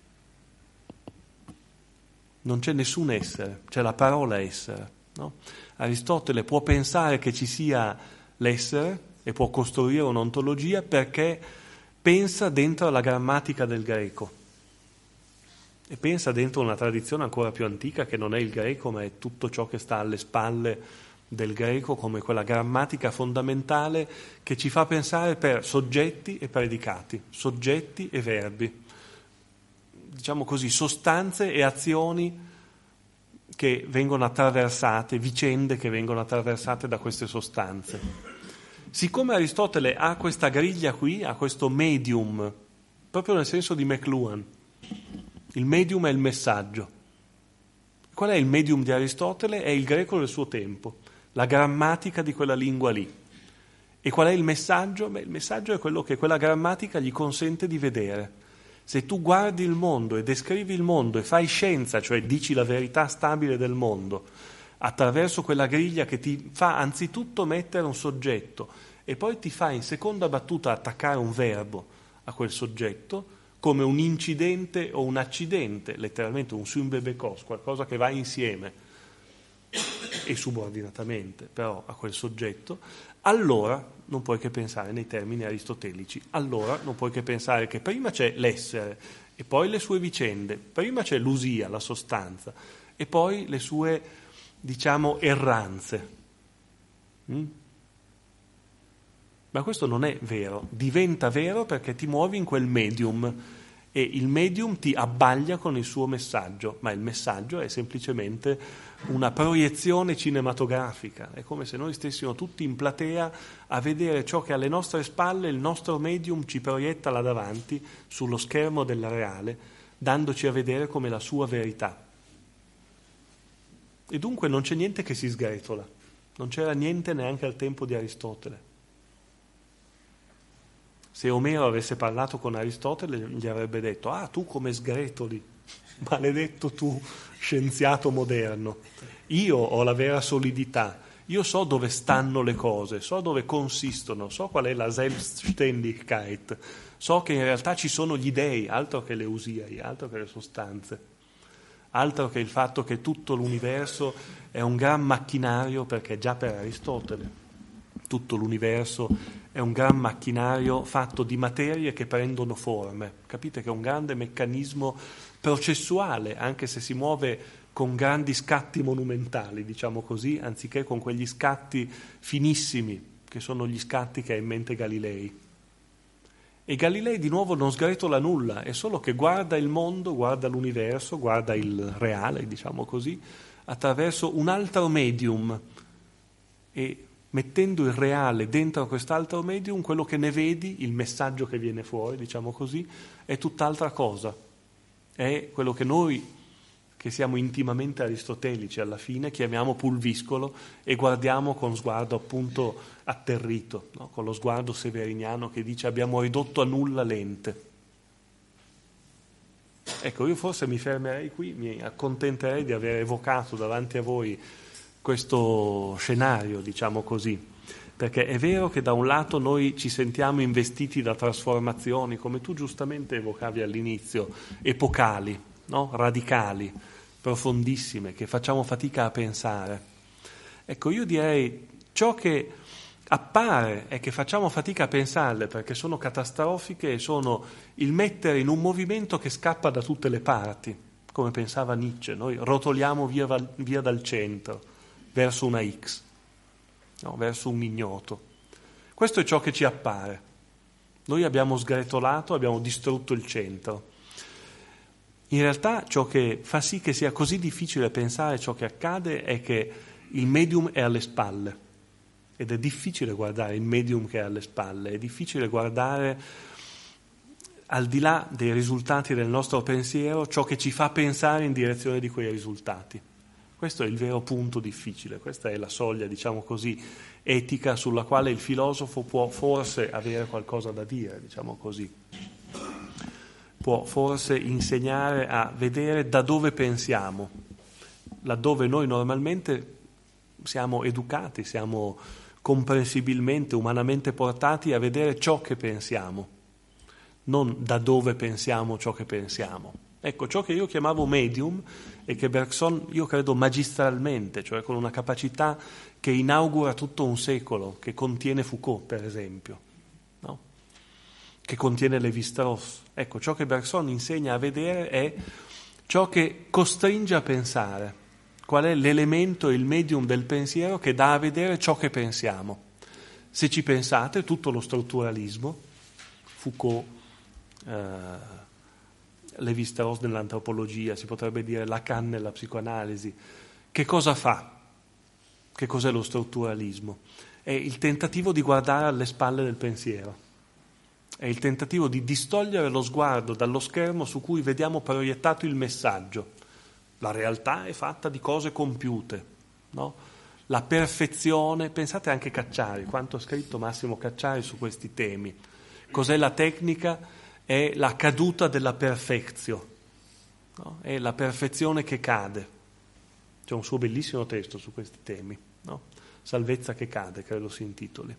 Non c'è nessun essere, c'è la parola essere, no? Aristotele può pensare che ci sia l'essere e può costruire un'ontologia perché pensa dentro la grammatica del greco e pensa dentro una tradizione ancora più antica che non è il greco ma è tutto ciò che sta alle spalle del greco come quella grammatica fondamentale che ci fa pensare per soggetti e predicati, soggetti e verbi, diciamo così, sostanze e azioni che vengono attraversate, vicende che vengono attraversate da queste sostanze. Siccome Aristotele ha questa griglia qui, ha questo medium, proprio nel senso di McLuhan, il medium è il messaggio. Qual è il medium di Aristotele? È il greco del suo tempo, la grammatica di quella lingua lì. E qual è il messaggio? Beh, il messaggio è quello che quella grammatica gli consente di vedere. Se tu guardi il mondo e descrivi il mondo e fai scienza, cioè dici la verità stabile del mondo, attraverso quella griglia che ti fa anzitutto mettere un soggetto e poi ti fa in seconda battuta attaccare un verbo a quel soggetto come un incidente o un accidente, letteralmente un symbebekos, qualcosa che va insieme e subordinatamente però a quel soggetto, allora non puoi che pensare nei termini aristotelici, allora non puoi che pensare che prima c'è l'essere e poi le sue vicende, prima c'è l'usia, la sostanza, e poi le sue, diciamo, erranze. Ma questo non è vero, diventa vero perché ti muovi in quel medium e il medium ti abbaglia con il suo messaggio, ma il messaggio è semplicemente una proiezione cinematografica, è come se noi stessimo tutti in platea a vedere ciò che alle nostre spalle il nostro medium ci proietta là davanti sullo schermo del reale, dandoci a vedere come la sua verità. E dunque non c'è niente che si sgretola, non c'era niente neanche al tempo di Aristotele. Se Omero avesse parlato con Aristotele gli avrebbe detto: ah, tu come sgretoli, maledetto tu scienziato moderno, io ho la vera solidità, io so dove stanno le cose, so dove consistono, so qual è la Selbstständigkeit, so che in realtà ci sono gli dei, altro che le usiai, altro che le sostanze, altro che il fatto che tutto l'universo è un gran macchinario, perché già per Aristotele tutto l'universo è un gran macchinario fatto di materie che prendono forme. Capite che è un grande meccanismo processuale, anche se si muove con grandi scatti monumentali, diciamo così, anziché con quegli scatti finissimi, che sono gli scatti che ha in mente Galilei. E Galilei di nuovo non sgretola nulla, è solo che guarda il mondo, guarda l'universo, guarda il reale, diciamo così, attraverso un altro medium, e mettendo il reale dentro quest'altro medium, quello che ne vedi, il messaggio che viene fuori, diciamo così, è tutt'altra cosa. È quello che noi, che siamo intimamente aristotelici alla fine, chiamiamo pulviscolo e guardiamo con sguardo appunto atterrito, no? Con lo sguardo severiniano che dice abbiamo ridotto a nulla l'ente. Ecco, io forse mi fermerei qui, mi accontenterei di aver evocato davanti a voi questo scenario, diciamo così, perché è vero che da un lato noi ci sentiamo investiti da trasformazioni, come tu giustamente evocavi all'inizio, epocali, no? Radicali, profondissime, che facciamo fatica a pensare. Ecco, io direi ciò che appare è che facciamo fatica a pensarle perché sono catastrofiche e sono il mettere in un movimento che scappa da tutte le parti, come pensava Nietzsche, noi rotoliamo via dal centro, verso una X, no? Verso un ignoto. Questo è ciò che ci appare. Noi abbiamo sgretolato, abbiamo distrutto il centro. In realtà ciò che fa sì che sia così difficile pensare ciò che accade è che il medium è alle spalle ed è difficile guardare il medium che è alle spalle, è difficile guardare al di là dei risultati del nostro pensiero ciò che ci fa pensare in direzione di quei risultati. Questo è il vero punto difficile, questa è la soglia, diciamo così, etica sulla quale il filosofo può forse avere qualcosa da dire, diciamo così. Può forse insegnare a vedere da dove pensiamo, laddove noi normalmente siamo educati, siamo comprensibilmente, umanamente portati a vedere ciò che pensiamo, non da dove pensiamo ciò che pensiamo. Ecco, ciò che io chiamavo medium e che Bergson, io credo magistralmente, cioè con una capacità che inaugura tutto un secolo, che contiene Foucault, per esempio, no? Che contiene Lévi-Strauss. Ecco, ciò che Bergson insegna a vedere è ciò che costringe a pensare, qual è l'elemento, il medium del pensiero che dà a vedere ciò che pensiamo. Se ci pensate, tutto lo strutturalismo, Foucault, Lévi-Strauss nell'antropologia, si potrebbe dire Lacan nella psicoanalisi, che cosa fa? Che cos'è lo strutturalismo? È il tentativo di guardare alle spalle del pensiero, è il tentativo di distogliere lo sguardo dallo schermo su cui vediamo proiettato il messaggio. La realtà è fatta di cose compiute, no? La perfezione, pensate anche Cacciari, quanto ha scritto Massimo Cacciari su questi temi. Cos'è la tecnica? È la caduta della perfezio, no? È la perfezione che cade. C'è un suo bellissimo testo su questi temi, no? Salvezza che cade, credo si intitoli.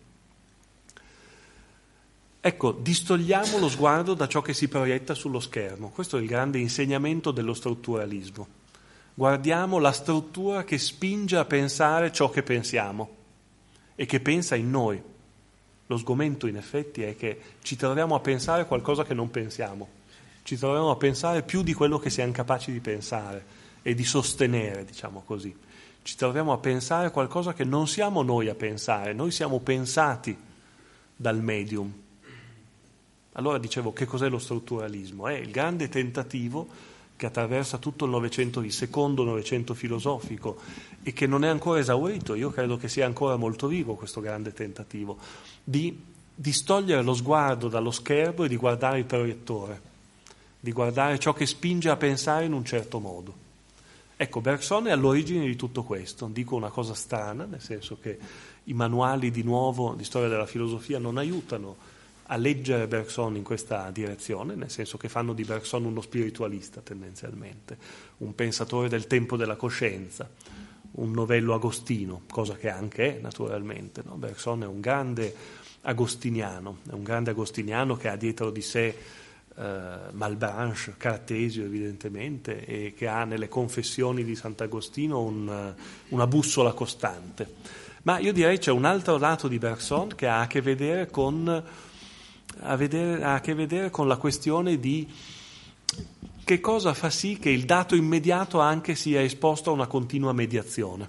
Ecco, distogliamo lo sguardo da ciò che si proietta sullo schermo. Questo è il grande insegnamento dello strutturalismo. Guardiamo la struttura che spinge a pensare ciò che pensiamo e che pensa in noi. Lo sgomento in effetti è che ci troviamo a pensare qualcosa che non pensiamo, ci troviamo a pensare più di quello che siamo capaci di pensare e di sostenere, diciamo così. Ci troviamo a pensare qualcosa che non siamo noi a pensare, noi siamo pensati dal medium. Allora dicevo, che cos'è lo strutturalismo? È il grande tentativo che attraversa tutto il Novecento, il secondo Novecento filosofico, e che non è ancora esaurito. Io credo che sia ancora molto vivo questo grande tentativo di distogliere lo sguardo dallo schermo e di guardare il proiettore, di guardare ciò che spinge a pensare in un certo modo. Ecco, Bergson è all'origine di tutto questo. Dico una cosa strana, nel senso che i manuali di nuovo di storia della filosofia non aiutano a leggere Bergson in questa direzione, nel senso che fanno di Bergson uno spiritualista tendenzialmente, un pensatore del tempo della coscienza, un novello agostino, cosa che anche è naturalmente, no? Bergson è un grande agostiniano che ha dietro di sé Malebranche, Cartesio evidentemente, e che ha nelle confessioni di Sant'Agostino una bussola costante. Ma io direi c'è un altro lato di Bergson che ha a che vedere con la questione di che cosa fa sì che il dato immediato anche sia esposto a una continua mediazione,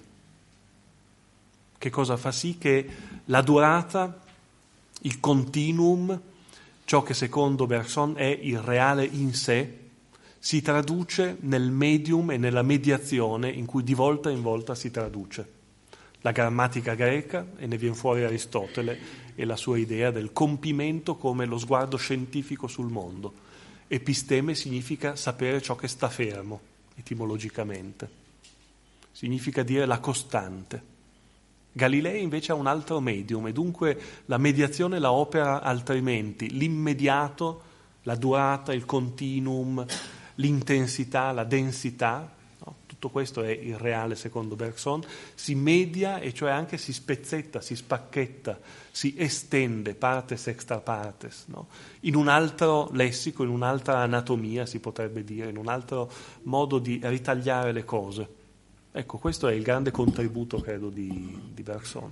che cosa fa sì che la durata, il continuum ciò che secondo Bergson è il reale in sé, si traduce nel medium e nella mediazione in cui di volta in volta si traduce. La grammatica greca, e ne viene fuori Aristotele e la sua idea del compimento come lo sguardo scientifico sul mondo. Episteme significa sapere ciò che sta fermo, etimologicamente. Significa dire la costante. Galilei invece ha un altro medium e dunque la mediazione la opera altrimenti, l'immediato, la durata, il continuum, l'intensità, la densità, no? Tutto questo è il reale secondo Bergson, si media e cioè anche si spezzetta, si spacchetta, si estende partes extra partes, no? In un altro lessico, in un'altra anatomia si potrebbe dire, in un altro modo di ritagliare le cose. Ecco, questo è il grande contributo, credo, di Bergson.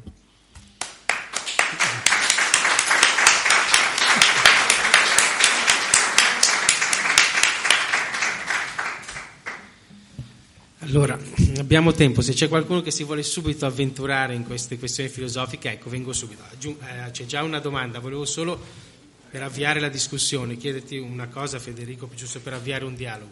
Allora, abbiamo tempo, se c'è qualcuno che si vuole subito avventurare in queste questioni filosofiche, ecco, vengo subito. C'è già una domanda, volevo solo, per avviare la discussione, chiederti una cosa, Federico, giusto per avviare un dialogo.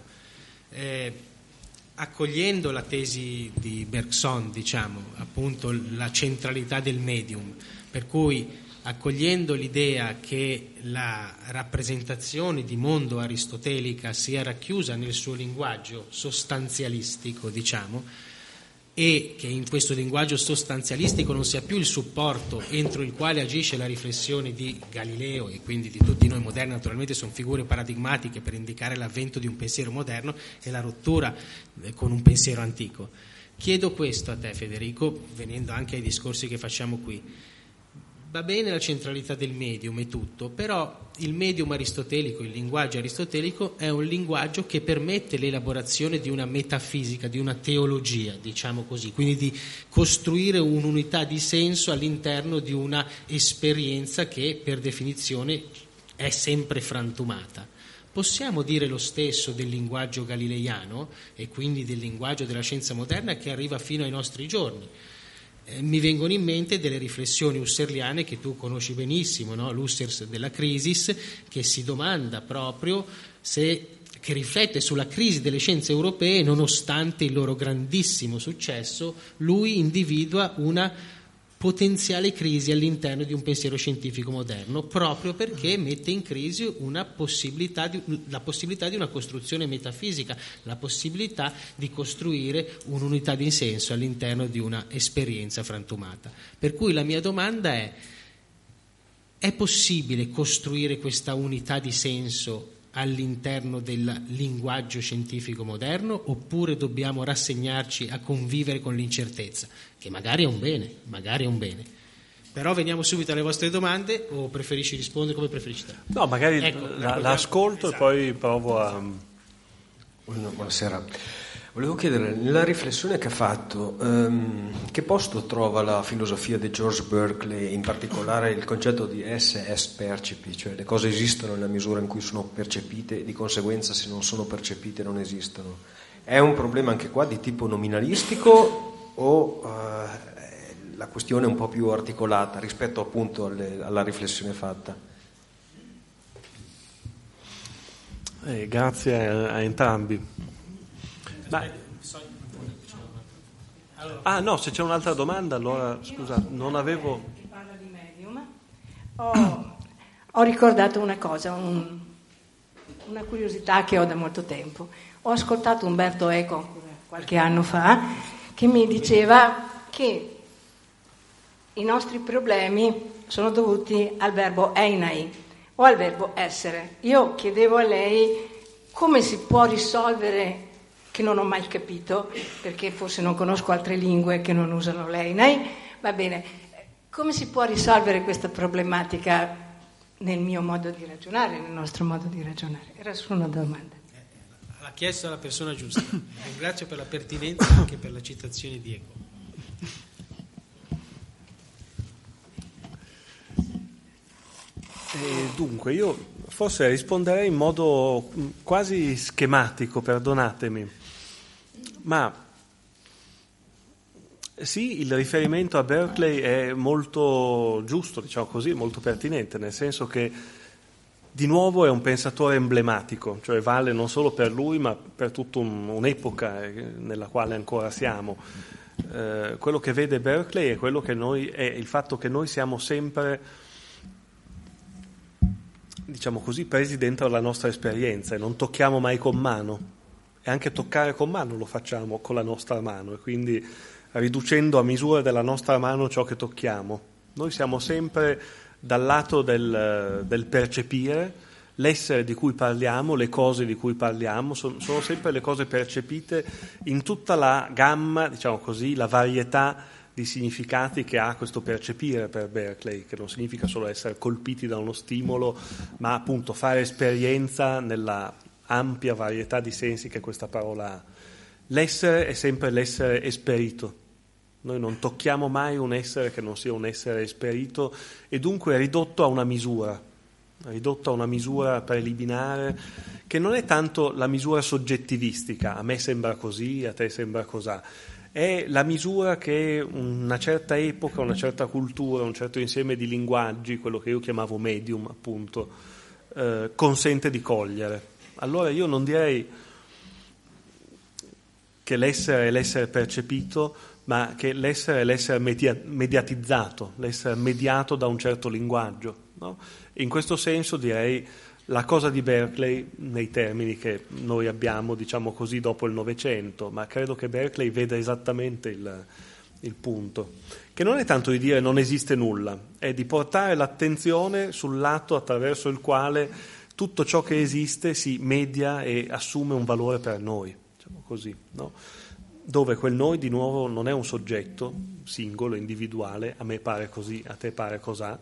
Accogliendo la tesi di Bergson, diciamo, appunto la centralità del medium, per cui accogliendo l'idea che la rappresentazione di mondo aristotelica sia racchiusa nel suo linguaggio sostanzialistico, diciamo, e che in questo linguaggio sostanzialistico non sia più il supporto entro il quale agisce la riflessione di Galileo e quindi di tutti noi moderni, naturalmente sono figure paradigmatiche per indicare l'avvento di un pensiero moderno e la rottura con un pensiero antico. Chiedo questo a te, Federico, venendo anche ai discorsi che facciamo qui. Va bene la centralità del medium e tutto, però il medium aristotelico, il linguaggio aristotelico è un linguaggio che permette l'elaborazione di una metafisica, di una teologia, diciamo così, quindi di costruire un'unità di senso all'interno di una esperienza che per definizione è sempre frantumata. Possiamo dire lo stesso del linguaggio galileiano e quindi del linguaggio della scienza moderna che arriva fino ai nostri giorni. Mi vengono in mente delle riflessioni husserliane che tu conosci benissimo, no? L'Husserl della Crisis, che si domanda proprio che riflette sulla crisi delle scienze europee, nonostante il loro grandissimo successo, lui individua una potenziale crisi all'interno di un pensiero scientifico moderno, proprio perché mette in crisi la possibilità di una costruzione metafisica, la possibilità di costruire un'unità di senso all'interno di una esperienza frantumata. Per cui la mia domanda è possibile costruire questa unità di senso all'interno del linguaggio scientifico moderno, oppure dobbiamo rassegnarci a convivere con l'incertezza, che magari è un bene. Però veniamo subito alle vostre domande, o preferisci rispondere come preferisci te? No, magari l'ascolto, esatto. E poi provo a... Buonasera. Volevo chiedere, nella riflessione che ha fatto, che posto trova la filosofia di George Berkeley, in particolare il concetto di esse est percipi, cioè le cose esistono nella misura in cui sono percepite e di conseguenza se non sono percepite non esistono. È un problema anche qua di tipo nominalistico o la questione è un po' più articolata rispetto appunto alla riflessione fatta? Grazie a entrambi. No, se c'è un'altra domanda, allora scusa, non avevo... Parla di medium. Ho ricordato una cosa, una curiosità che ho da molto tempo. Ho ascoltato Umberto Eco qualche anno fa che mi diceva che i nostri problemi sono dovuti al verbo einai o al verbo essere. Io chiedevo a lei come si può risolvere, che non ho mai capito, perché forse non conosco altre lingue che non usano l'einai, va bene, come si può risolvere questa problematica nel mio modo di ragionare, nel nostro modo di ragionare? Era solo una domanda. L'ha chiesto alla persona giusta. Ringrazio per la pertinenza e anche per la citazione di Eco. Dunque, io forse risponderei in modo quasi schematico, perdonatemi. Ma sì, il riferimento a Berkeley è molto giusto, diciamo così, molto pertinente, nel senso che di nuovo è un pensatore emblematico, cioè vale non solo per lui ma per tutta un'epoca nella quale ancora siamo. Quello che vede Berkeley è quello che è il fatto che noi siamo sempre, diciamo così, presi dentro la nostra esperienza e non tocchiamo mai con mano, e anche toccare con mano lo facciamo con la nostra mano, e quindi riducendo a misura della nostra mano ciò che tocchiamo. Noi siamo sempre dal lato del percepire, l'essere di cui parliamo, le cose di cui parliamo, sono sempre le cose percepite in tutta la gamma, diciamo così, la varietà di significati che ha questo percepire per Berkeley, che non significa solo essere colpiti da uno stimolo, ma appunto fare esperienza nella ampia varietà di sensi che questa parola ha. L'essere è sempre l'essere esperito. Noi non tocchiamo mai un essere che non sia un essere esperito e dunque ridotto a una misura preliminare, che non è tanto la misura soggettivistica, a me sembra così, a te sembra cosà, è la misura che una certa epoca, una certa cultura, un certo insieme di linguaggi, quello che io chiamavo medium appunto, consente di cogliere. Allora io non direi che l'essere è l'essere percepito, ma che l'essere è l'essere mediatizzato, l'essere mediato da un certo linguaggio, no? In questo senso direi la cosa di Berkeley, nei termini che noi abbiamo, diciamo così, dopo il Novecento, ma credo che Berkeley veda esattamente il punto, che non è tanto di dire non esiste nulla, è di portare l'attenzione sul lato attraverso il quale tutto ciò che esiste si media e assume un valore per noi, diciamo così, no? Dove quel noi di nuovo non è un soggetto singolo, individuale, a me pare così, a te pare cos'ha,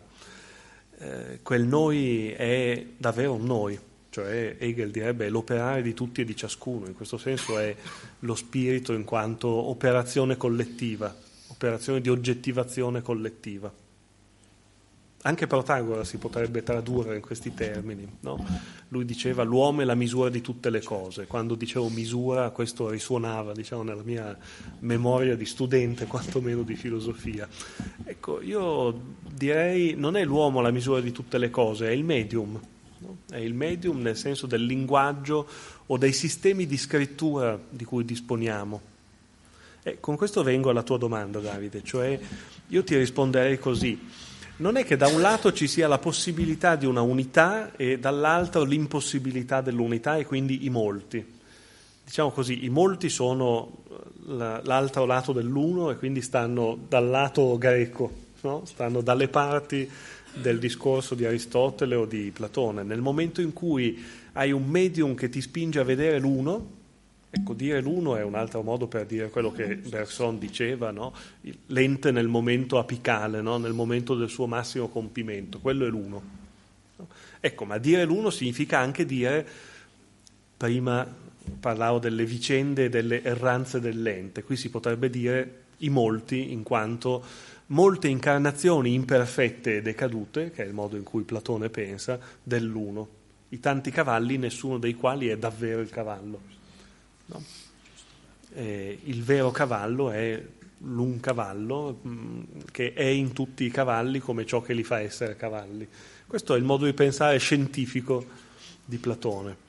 quel noi è davvero un noi, cioè Hegel direbbe è l'operare di tutti e di ciascuno, in questo senso è lo spirito in quanto operazione collettiva, operazione di oggettivazione collettiva. Anche Protagora si potrebbe tradurre in questi termini, no? Lui diceva l'uomo è la misura di tutte le cose. Quando dicevo misura, questo risuonava, diciamo, nella mia memoria di studente, quantomeno di filosofia. Ecco, io direi non è l'uomo la misura di tutte le cose, è il medium, no? È il medium nel senso del linguaggio o dei sistemi di scrittura di cui disponiamo. E con questo vengo alla tua domanda, Davide, cioè io ti risponderei così. Non è che da un lato ci sia la possibilità di una unità e dall'altro l'impossibilità dell'unità e quindi i molti. Diciamo così, i molti sono l'altro lato dell'uno e quindi stanno dal lato greco, no? Stanno dalle parti del discorso di Aristotele o di Platone. Nel momento in cui hai un medium che ti spinge a vedere l'uno, ecco, dire l'uno è un altro modo per dire quello che Bergson diceva, no? L'ente nel momento apicale, no? Nel momento del suo massimo compimento, quello è l'uno. No? Ecco, ma dire l'uno significa anche dire, prima parlavo delle vicende e delle erranze dell'ente, qui si potrebbe dire i molti, in quanto molte incarnazioni imperfette e decadute, che è il modo in cui Platone pensa, dell'uno. I tanti cavalli, nessuno dei quali è davvero il cavallo. No? Il vero cavallo è l'un cavallo che è in tutti i cavalli come ciò che li fa essere cavalli. Questo è il modo di pensare scientifico di Platone.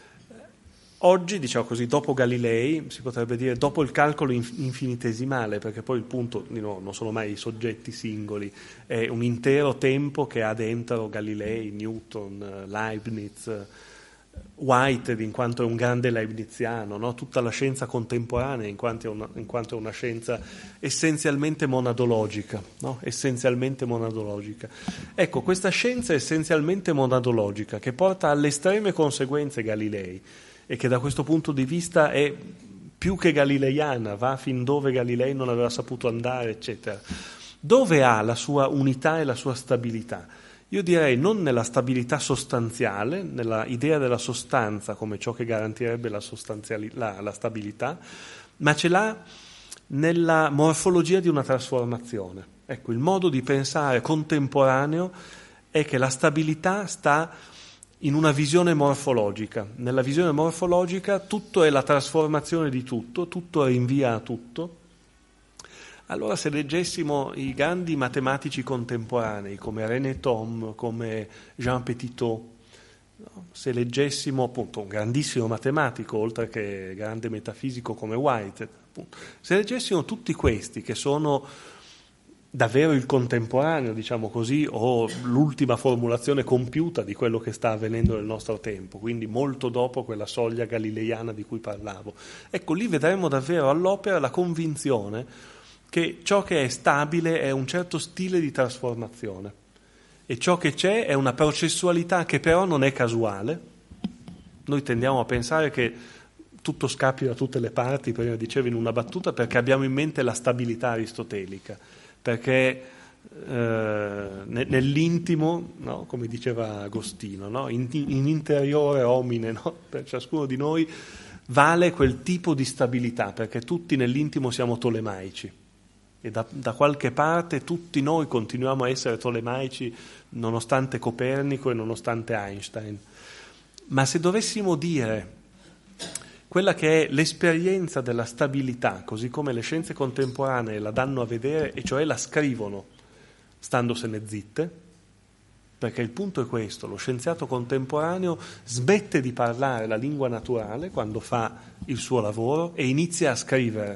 Oggi, diciamo così, dopo Galilei, si potrebbe dire dopo il calcolo infinitesimale, perché poi il punto non sono mai i soggetti singoli, è un intero tempo che ha dentro Galilei, Newton, Leibniz, Whitehead in quanto è un grande leibniziano, no? Tutta la scienza contemporanea in quanto è una scienza essenzialmente monadologica, no? Essenzialmente monadologica. Ecco, questa scienza essenzialmente monadologica che porta alle estreme conseguenze Galilei e che da questo punto di vista è più che galileiana, va fin dove Galilei non aveva saputo andare, eccetera. Dove ha la sua unità e la sua stabilità? Io direi non nella stabilità sostanziale, nella idea della sostanza come ciò che garantirebbe la stabilità, ma ce l'ha nella morfologia di una trasformazione. Ecco, il modo di pensare contemporaneo è che la stabilità sta in una visione morfologica. Nella visione morfologica tutto è la trasformazione di tutto, tutto rinvia a tutto. Allora se leggessimo i grandi matematici contemporanei come René Thom, come Jean Petitot, no? Se leggessimo appunto un grandissimo matematico, oltre che grande metafisico come Whitehead, appunto, se leggessimo tutti questi che sono davvero il contemporaneo, diciamo così, o l'ultima formulazione compiuta di quello che sta avvenendo nel nostro tempo, quindi molto dopo quella soglia galileiana di cui parlavo. Ecco, lì vedremo davvero all'opera la convinzione che ciò che è stabile è un certo stile di trasformazione e ciò che c'è è una processualità che però non è casuale. Noi tendiamo a pensare che tutto scappi da tutte le parti, prima dicevo in una battuta, perché abbiamo in mente la stabilità aristotelica, perché nell'intimo, no, come diceva Agostino, no, in interiore homine, no, per ciascuno di noi vale quel tipo di stabilità, perché tutti nell'intimo siamo tolemaici e da qualche parte tutti noi continuiamo a essere tolemaici nonostante Copernico e nonostante Einstein. Ma se dovessimo dire quella che è l'esperienza della stabilità, così come le scienze contemporanee la danno a vedere, e cioè la scrivono standosene zitte, perché il punto è questo: lo scienziato contemporaneo smette di parlare la lingua naturale quando fa il suo lavoro e inizia a scrivere,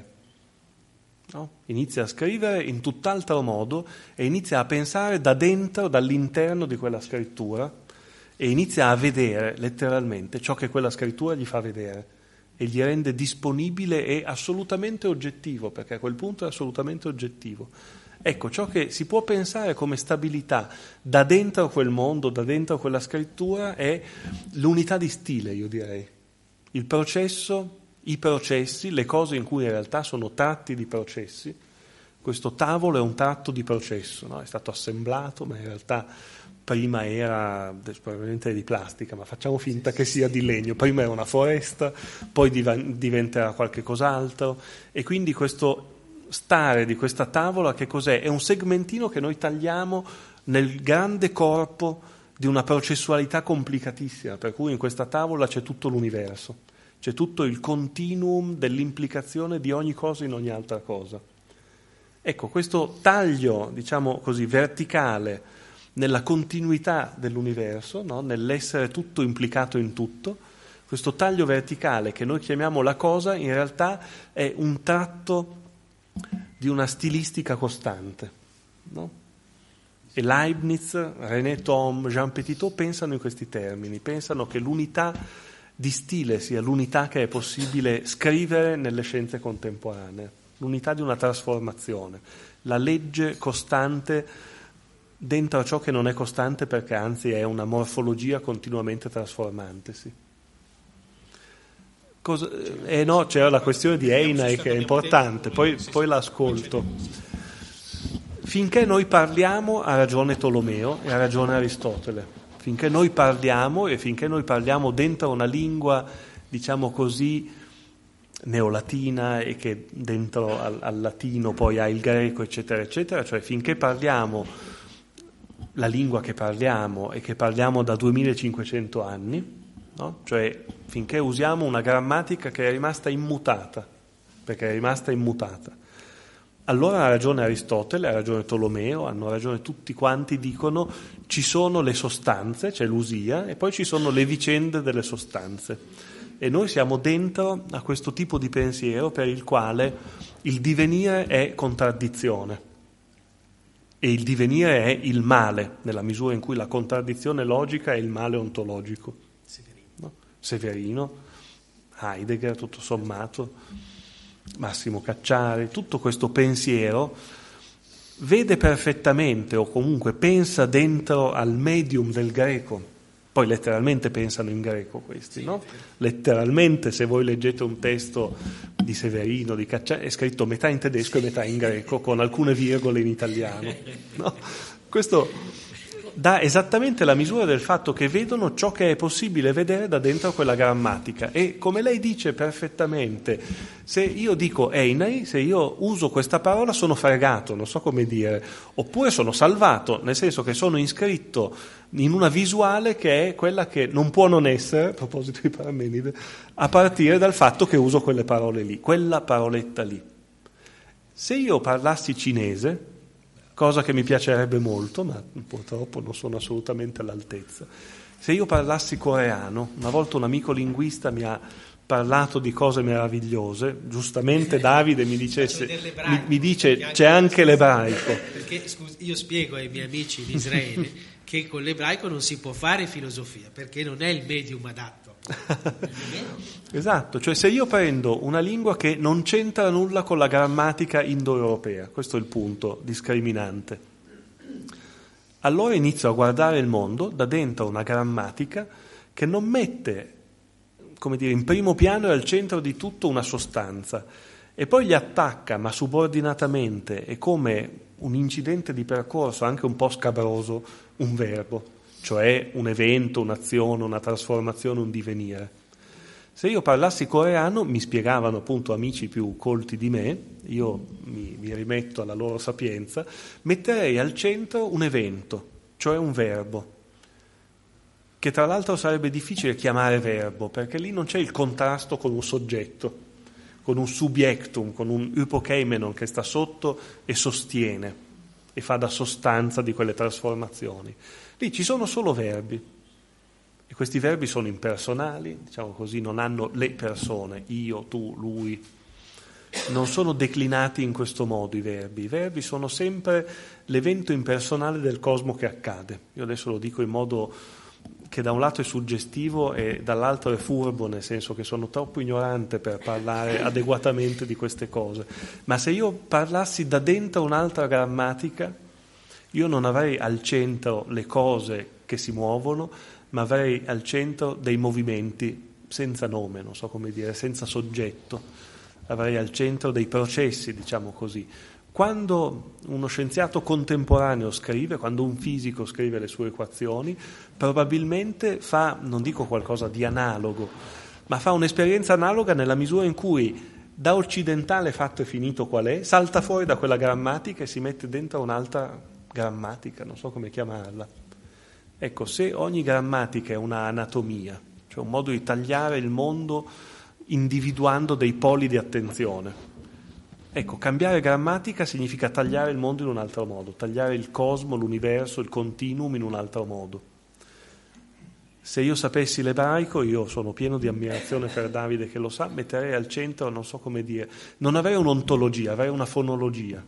no? Inizia a scrivere in tutt'altro modo e inizia a pensare da dentro, dall'interno di quella scrittura, e inizia a vedere letteralmente ciò che quella scrittura gli fa vedere e gli rende disponibile e assolutamente oggettivo, perché a quel punto è assolutamente oggettivo. Ecco, ciò che si può pensare come stabilità da dentro quel mondo, da dentro quella scrittura, è l'unità di stile, io direi. Il processo, i processi, le cose in cui in realtà sono tratti di processi. Questo tavolo è un tratto di processo, no? È stato assemblato, ma in realtà prima era probabilmente di plastica, ma facciamo finta che sia di legno. Prima era una foresta, poi diventerà qualche cos'altro, e quindi questo stare di questa tavola che cos'è? È un segmentino che noi tagliamo nel grande corpo di una processualità complicatissima, per cui in questa tavola c'è tutto l'universo, c'è tutto il continuum dell'implicazione di ogni cosa in ogni altra cosa. Ecco, questo taglio, diciamo così, verticale nella continuità dell'universo, no? Nell'essere tutto implicato in tutto, questo taglio verticale che noi chiamiamo la cosa, in realtà è un tratto di una stilistica costante, no? E Leibniz, René Thom, Jean Petitot pensano in questi termini, pensano che l'unità di stile sia l'unità che è possibile scrivere nelle scienze contemporanee, l'unità di una trasformazione, la legge costante dentro ciò che non è costante, perché anzi è una morfologia continuamente trasformantesi. No, c'era la questione di Einai che è importante, poi la ascolto. Finché noi parliamo ha ragione Tolomeo e ha ragione Aristotele. Finché noi parliamo e finché noi parliamo dentro una lingua, diciamo così, neolatina, e che dentro al latino poi ha il greco, eccetera, eccetera, cioè finché parliamo la lingua che parliamo e che parliamo da 2500 anni, no? Cioè finché usiamo una grammatica che è rimasta immutata, perché è rimasta immutata, allora ha ragione Aristotele, ha ragione Tolomeo, hanno ragione tutti quanti, dicono ci sono le sostanze, c'è l'usia, e poi ci sono le vicende delle sostanze, e noi siamo dentro a questo tipo di pensiero per il quale il divenire è contraddizione. E il divenire è il male, nella misura in cui la contraddizione logica è il male ontologico. No? Severino, Heidegger, tutto sommato, Massimo Cacciari, tutto questo pensiero vede perfettamente, o comunque pensa dentro al medium del greco. Poi letteralmente pensano in greco questi, no? Letteralmente, se voi leggete un testo di Severino, di Cacciari, è scritto metà in tedesco e metà in greco, con alcune virgole in italiano, no? Questo dà esattamente la misura del fatto che vedono ciò che è possibile vedere da dentro quella grammatica. E come lei dice perfettamente, se io dico Einai, se io uso questa parola sono fregato, non so come dire, oppure sono salvato, nel senso che sono iscritto in una visuale che è quella che non può non essere, a proposito di Parmenide, a partire dal fatto che uso quelle parole lì, quella paroletta lì. Se io parlassi cinese, cosa che mi piacerebbe molto, ma purtroppo non sono assolutamente all'altezza, Se io parlassi coreano, una volta un amico linguista mi ha parlato di cose meravigliose, giustamente Davide mi dice c'è anche l'ebraico. Perché scusi, io spiego ai miei amici in Israele che con l'ebraico non si può fare filosofia, perché non è il medium adatto. Esatto, cioè se io prendo una lingua che non c'entra nulla con la grammatica indoeuropea, questo è il punto discriminante, allora inizio a guardare il mondo da dentro una grammatica che non mette, come dire, in primo piano e al centro di tutto una sostanza, e poi gli attacca, ma subordinatamente e come un incidente di percorso anche un po' scabroso, un verbo, cioè un evento, un'azione, una trasformazione, un divenire. Se io parlassi coreano, mi spiegavano appunto amici più colti di me, io mi rimetto alla loro sapienza, metterei al centro un evento, cioè un verbo, che tra l'altro sarebbe difficile chiamare verbo, perché lì non c'è il contrasto con un soggetto, con un subjectum, con un hypokeimenon che sta sotto e sostiene e fa da sostanza di quelle trasformazioni. Lì ci sono solo verbi, e questi verbi sono impersonali, diciamo così, non hanno le persone, io, tu, lui, non sono declinati in questo modo i verbi sono sempre l'evento impersonale del cosmo che accade. Io adesso lo dico in modo che da un lato è suggestivo e dall'altro è furbo, nel senso che sono troppo ignorante per parlare adeguatamente di queste cose, ma se io parlassi da dentro un'altra grammatica, io non avrei al centro le cose che si muovono, ma avrei al centro dei movimenti senza nome, non so come dire, senza soggetto, avrei al centro dei processi, diciamo così. Quando uno scienziato contemporaneo scrive, quando un fisico scrive le sue equazioni, probabilmente fa, non dico qualcosa di analogo, ma fa un'esperienza analoga nella misura in cui da occidentale fatto e finito qual è, salta fuori da quella grammatica e si mette dentro un'altra grammatica, non so come chiamarla. Ecco, se ogni grammatica è una anatomia, cioè un modo di tagliare il mondo individuando dei poli di attenzione, ecco, cambiare grammatica significa tagliare il mondo in un altro modo, tagliare il cosmo, l'universo, il continuum in un altro modo. Se io sapessi l'ebraico, io sono pieno di ammirazione per Davide che lo sa, metterei al centro, non so come dire, non avrei un'ontologia, avrei una fonologia.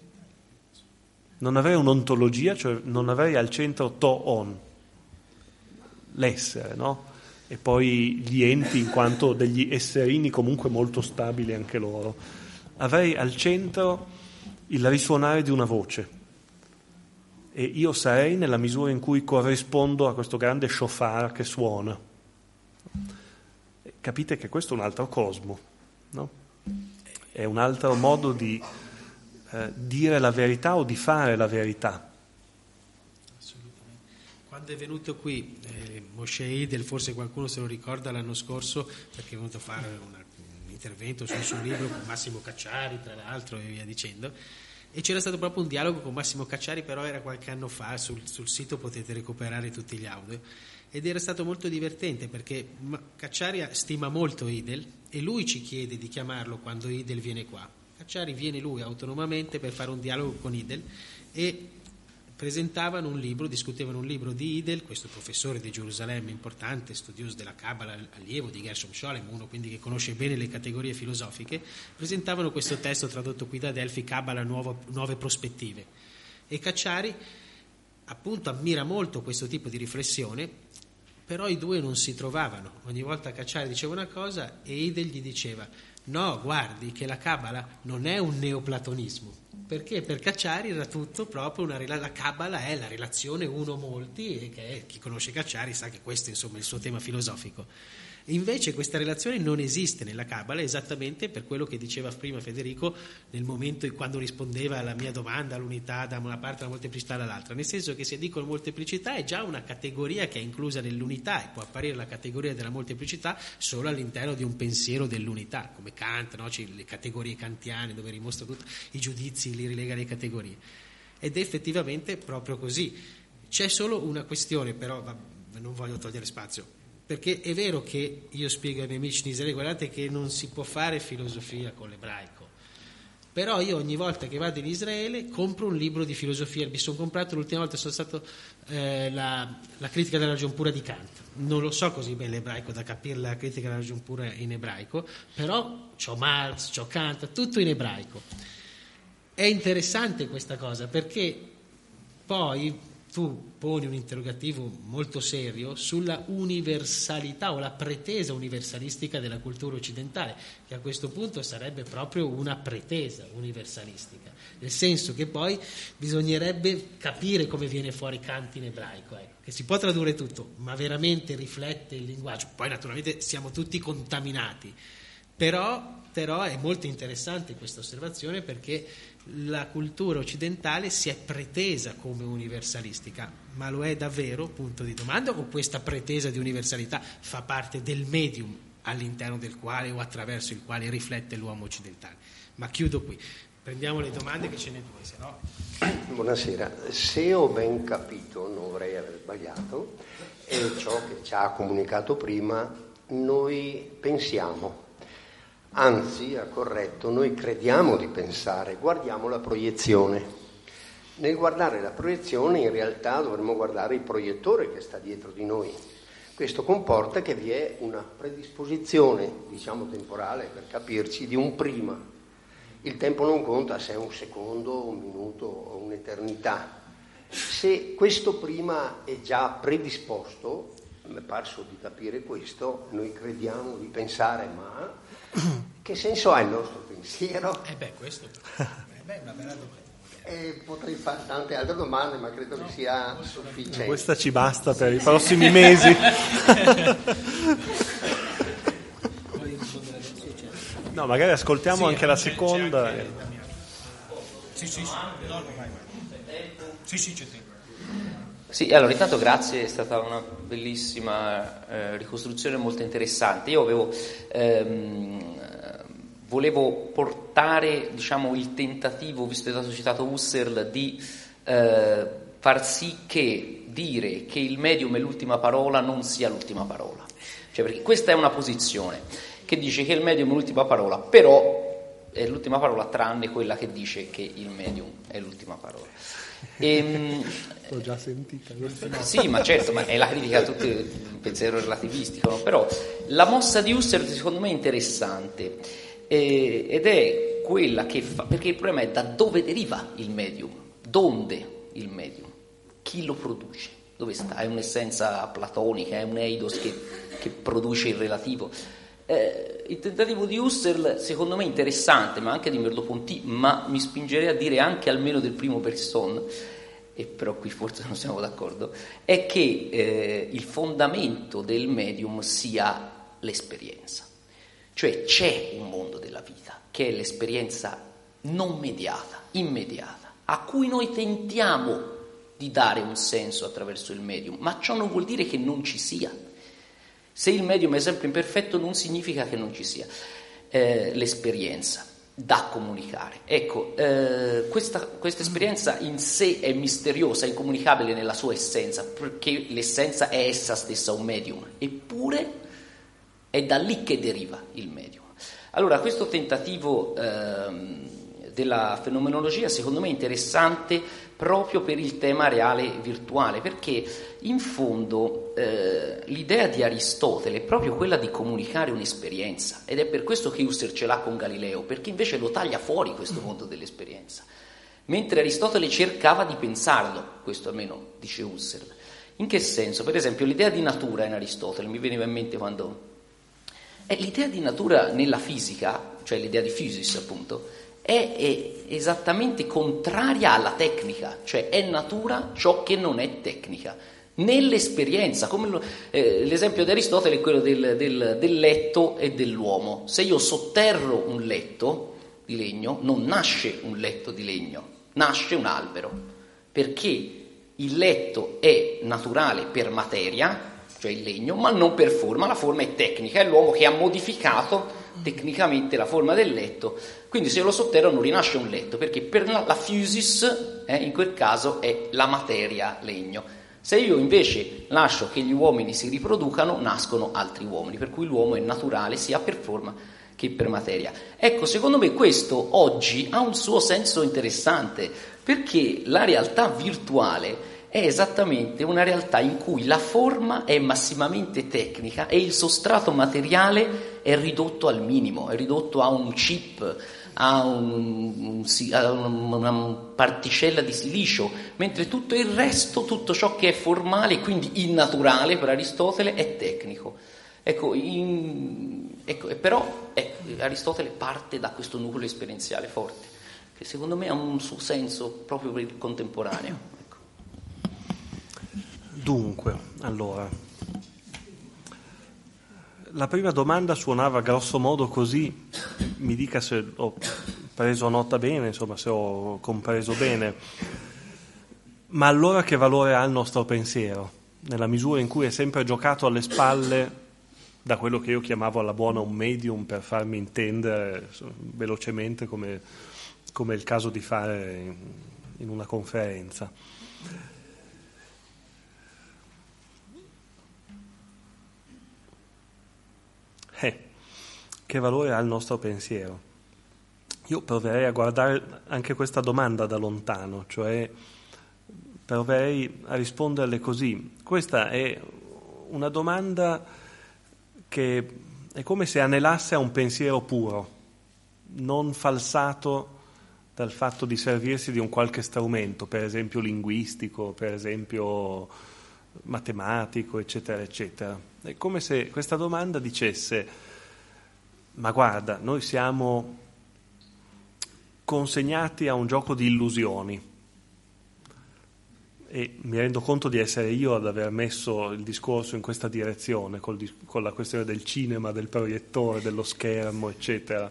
Non avrei un'ontologia, cioè non avrei al centro to-on, l'essere, no? E poi gli enti in quanto degli esserini comunque molto stabili anche loro. Avrei al centro il risuonare di una voce e io sarei nella misura in cui corrispondo a questo grande shofar che suona. Capite che questo è un altro cosmo, no? È un altro modo di dire la verità o di fare la verità. Assolutamente. Quando è venuto qui Moshe Idel, forse qualcuno se lo ricorda l'anno scorso, perché è venuto a fare un intervento sul suo libro con Massimo Cacciari, tra l'altro, e via dicendo, e c'era stato proprio un dialogo con Massimo Cacciari, però era qualche anno fa, sul sito potete recuperare tutti gli audio, ed era stato molto divertente perché Cacciari stima molto Idel e lui ci chiede di chiamarlo quando Idel viene qua. Cacciari viene lui autonomamente per fare un dialogo con Idel e presentavano un libro, discutevano un libro di Idel, questo professore di Gerusalemme importante, studioso della Kabbalah, allievo di Gershom Scholem, uno quindi che conosce bene le categorie filosofiche, presentavano questo testo tradotto qui da Delphi, Kabbalah, nuove prospettive. E Cacciari appunto ammira molto questo tipo di riflessione, però i due non si trovavano. Ogni volta Cacciari diceva una cosa e Idel gli diceva: no, guardi che la Kabbalah non è un neoplatonismo, perché per Cacciari era tutto proprio la Kabbalah è la relazione uno-molti, e che chi conosce Cacciari sa che questo insomma è il suo tema filosofico. Invece questa relazione non esiste nella Kabbalah, esattamente per quello che diceva prima Federico nel momento in quando rispondeva alla mia domanda, l'unità da una parte e la molteplicità dall'altra, nel senso che se dico molteplicità è già una categoria che è inclusa nell'unità e può apparire la categoria della molteplicità solo all'interno di un pensiero dell'unità, come Kant, no? Le categorie kantiane dove dimostra tutti i giudizi, li rilega alle categorie, ed è effettivamente proprio così. C'è solo una questione, però non voglio togliere spazio, perché è vero che io spiego ai miei amici in Israele: guardate che non si può fare filosofia con l'ebraico, Però io ogni volta che vado in Israele compro un libro di filosofia. Mi sono comprato l'ultima volta, sono stato la critica della ragion pura di Kant. Non lo so così bene l'ebraico da capire la critica della ragion pura in ebraico, però c'ho Marx, c'ho Kant, tutto in ebraico. È interessante questa cosa, perché poi tu poni un interrogativo molto serio sulla universalità o la pretesa universalistica della cultura occidentale, che a questo punto sarebbe proprio una pretesa universalistica, nel senso che poi bisognerebbe capire come viene fuori Kant in ebraico, che si può tradurre tutto, ma veramente riflette il linguaggio. Poi naturalmente siamo tutti contaminati, però è molto interessante questa osservazione, perché la cultura occidentale si è pretesa come universalistica, ma lo è davvero? Punto di domanda. O questa pretesa di universalità fa parte del medium all'interno del quale o attraverso il quale riflette l'uomo occidentale? Ma chiudo qui, prendiamo le domande, che ce ne due, se no... Buonasera, se ho ben capito, non vorrei aver sbagliato, è ciò che ci ha comunicato prima, noi pensiamo. Anzi, ha corretto, noi crediamo di pensare, guardiamo la proiezione. Nel guardare la proiezione in realtà dovremmo guardare il proiettore che sta dietro di noi. Questo comporta che vi è una predisposizione, diciamo temporale, per capirci, di un prima. Il tempo non conta se è un secondo, un minuto o un'eternità. Se questo prima è già predisposto, mi è parso di capire questo, noi crediamo di pensare, ma... Che senso ha il nostro pensiero? Questo è una bella domanda. Potrei fare tante altre domande, ma credo che sia sufficiente. Questa ci basta per i prossimi mesi. No, magari ascoltiamo anche la seconda. Sì, c'è tempo. Sì, allora intanto grazie, è stata una bellissima ricostruzione molto interessante. Io volevo portare, diciamo, il tentativo, visto che è stato citato Husserl, di far sì che dire che il medium è l'ultima parola non sia l'ultima parola. Cioè, perché questa è una posizione che dice che il medium è l'ultima parola, però è l'ultima parola tranne quella che dice che il medium è l'ultima parola. L'ho già sentita. Sì, ma certo, ma è la critica a tutto il pensiero relativistico, no? Però la mossa di Husserl secondo me è interessante, ed è quella che fa, perché il problema è da dove deriva il medium, donde il medium, chi lo produce, dove sta, è un'essenza platonica, è un eidos che produce il relativo. Il tentativo di Husserl secondo me è interessante, ma anche di Merleau-Ponty, ma mi spingerei a dire anche almeno del primo Bergson, e però qui forse non siamo d'accordo, è che il fondamento del medium sia l'esperienza. Cioè c'è un mondo della vita che è l'esperienza non mediata, immediata, a cui noi tentiamo di dare un senso attraverso il medium, ma ciò non vuol dire che non ci sia. Se il medium è sempre imperfetto non significa che non ci sia l'esperienza da comunicare. Ecco, questa esperienza in sé è misteriosa, è incomunicabile nella sua essenza, perché l'essenza è essa stessa un medium, eppure è da lì che deriva il medium. Allora, questo tentativo della fenomenologia secondo me è interessante proprio per il tema reale virtuale, perché in fondo l'idea di Aristotele è proprio quella di comunicare un'esperienza, ed è per questo che Husserl ce l'ha con Galileo, perché invece lo taglia fuori questo mondo dell'esperienza, mentre Aristotele cercava di pensarlo, questo almeno dice Husserl. In che senso? Per esempio l'idea di natura in Aristotele mi veniva in mente quando... l'idea di natura nella fisica, cioè l'idea di physis appunto, è esattamente contraria alla tecnica, cioè è natura ciò che non è tecnica, nell'esperienza, come l'esempio di Aristotele è quello del letto e dell'uomo. Se io sotterro un letto di legno, non nasce un letto di legno, nasce un albero, perché il letto è naturale per materia, cioè il legno, ma non per forma, la forma è tecnica, è l'uomo che ha modificato tecnicamente la forma del letto. Quindi se io lo sotterro non rinasce un letto, perché per la physis in quel caso è la materia legno. Se io invece lascio che gli uomini si riproducano, nascono altri uomini, per cui l'uomo è naturale sia per forma che per materia. Ecco, secondo me questo oggi ha un suo senso interessante, perché la realtà virtuale è esattamente una realtà in cui la forma è massimamente tecnica e il sostrato materiale è ridotto al minimo, è ridotto a un chip, a una particella di silicio, mentre tutto il resto, tutto ciò che è formale, quindi innaturale per Aristotele, è tecnico. Però Aristotele parte da questo nucleo esperienziale forte, che secondo me ha un suo senso proprio per il contemporaneo. Dunque, allora, la prima domanda suonava grosso modo così, mi dica se ho preso nota bene, insomma, se ho compreso bene, ma allora che valore ha il nostro pensiero, nella misura in cui è sempre giocato alle spalle da quello che io chiamavo alla buona un medium, per farmi intendere velocemente come è il caso di fare in una conferenza. Che valore ha il nostro pensiero? Io proverei a guardare anche questa domanda da lontano, cioè proverei a risponderle così. Questa è una domanda che è come se anelasse a un pensiero puro, non falsato dal fatto di servirsi di un qualche strumento, per esempio linguistico, per esempio matematico, eccetera, eccetera. È come se questa domanda dicesse: ma guarda, noi siamo consegnati a un gioco di illusioni, e mi rendo conto di essere io ad aver messo il discorso in questa direzione, con la questione del cinema, del proiettore, dello schermo, eccetera.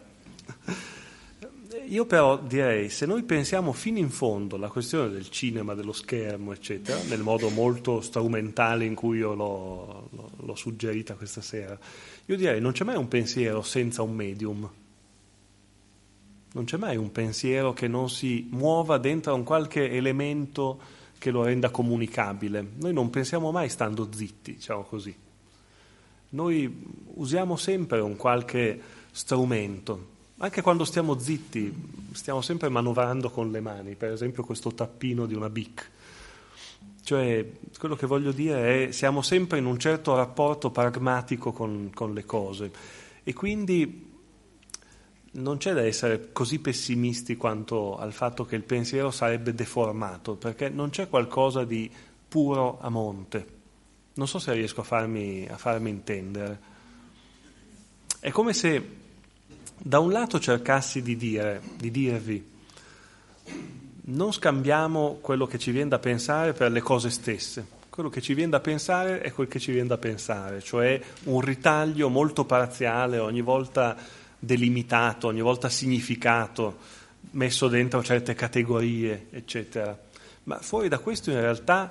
Io però direi, se noi pensiamo fino in fondo alla questione del cinema, dello schermo, eccetera, nel modo molto strumentale in cui io l'ho suggerita questa sera, io direi non c'è mai un pensiero senza un medium. Non c'è mai un pensiero che non si muova dentro un qualche elemento che lo renda comunicabile. Noi non pensiamo mai stando zitti, diciamo così. Noi usiamo sempre un qualche strumento. Anche quando stiamo zitti, stiamo sempre manovrando con le mani, per esempio questo tappino di una Bic. Cioè, quello che voglio dire è, siamo sempre in un certo rapporto pragmatico con le cose, e quindi non c'è da essere così pessimisti quanto al fatto che il pensiero sarebbe deformato, perché non c'è qualcosa di puro a monte. Non so se riesco a farmi intendere. È come se da un lato cercassi di dirvi: non scambiamo quello che ci viene da pensare per le cose stesse. Quello che ci viene da pensare è quel che ci viene da pensare, cioè un ritaglio molto parziale, ogni volta delimitato, ogni volta significato, messo dentro certe categorie, eccetera. Ma fuori da questo in realtà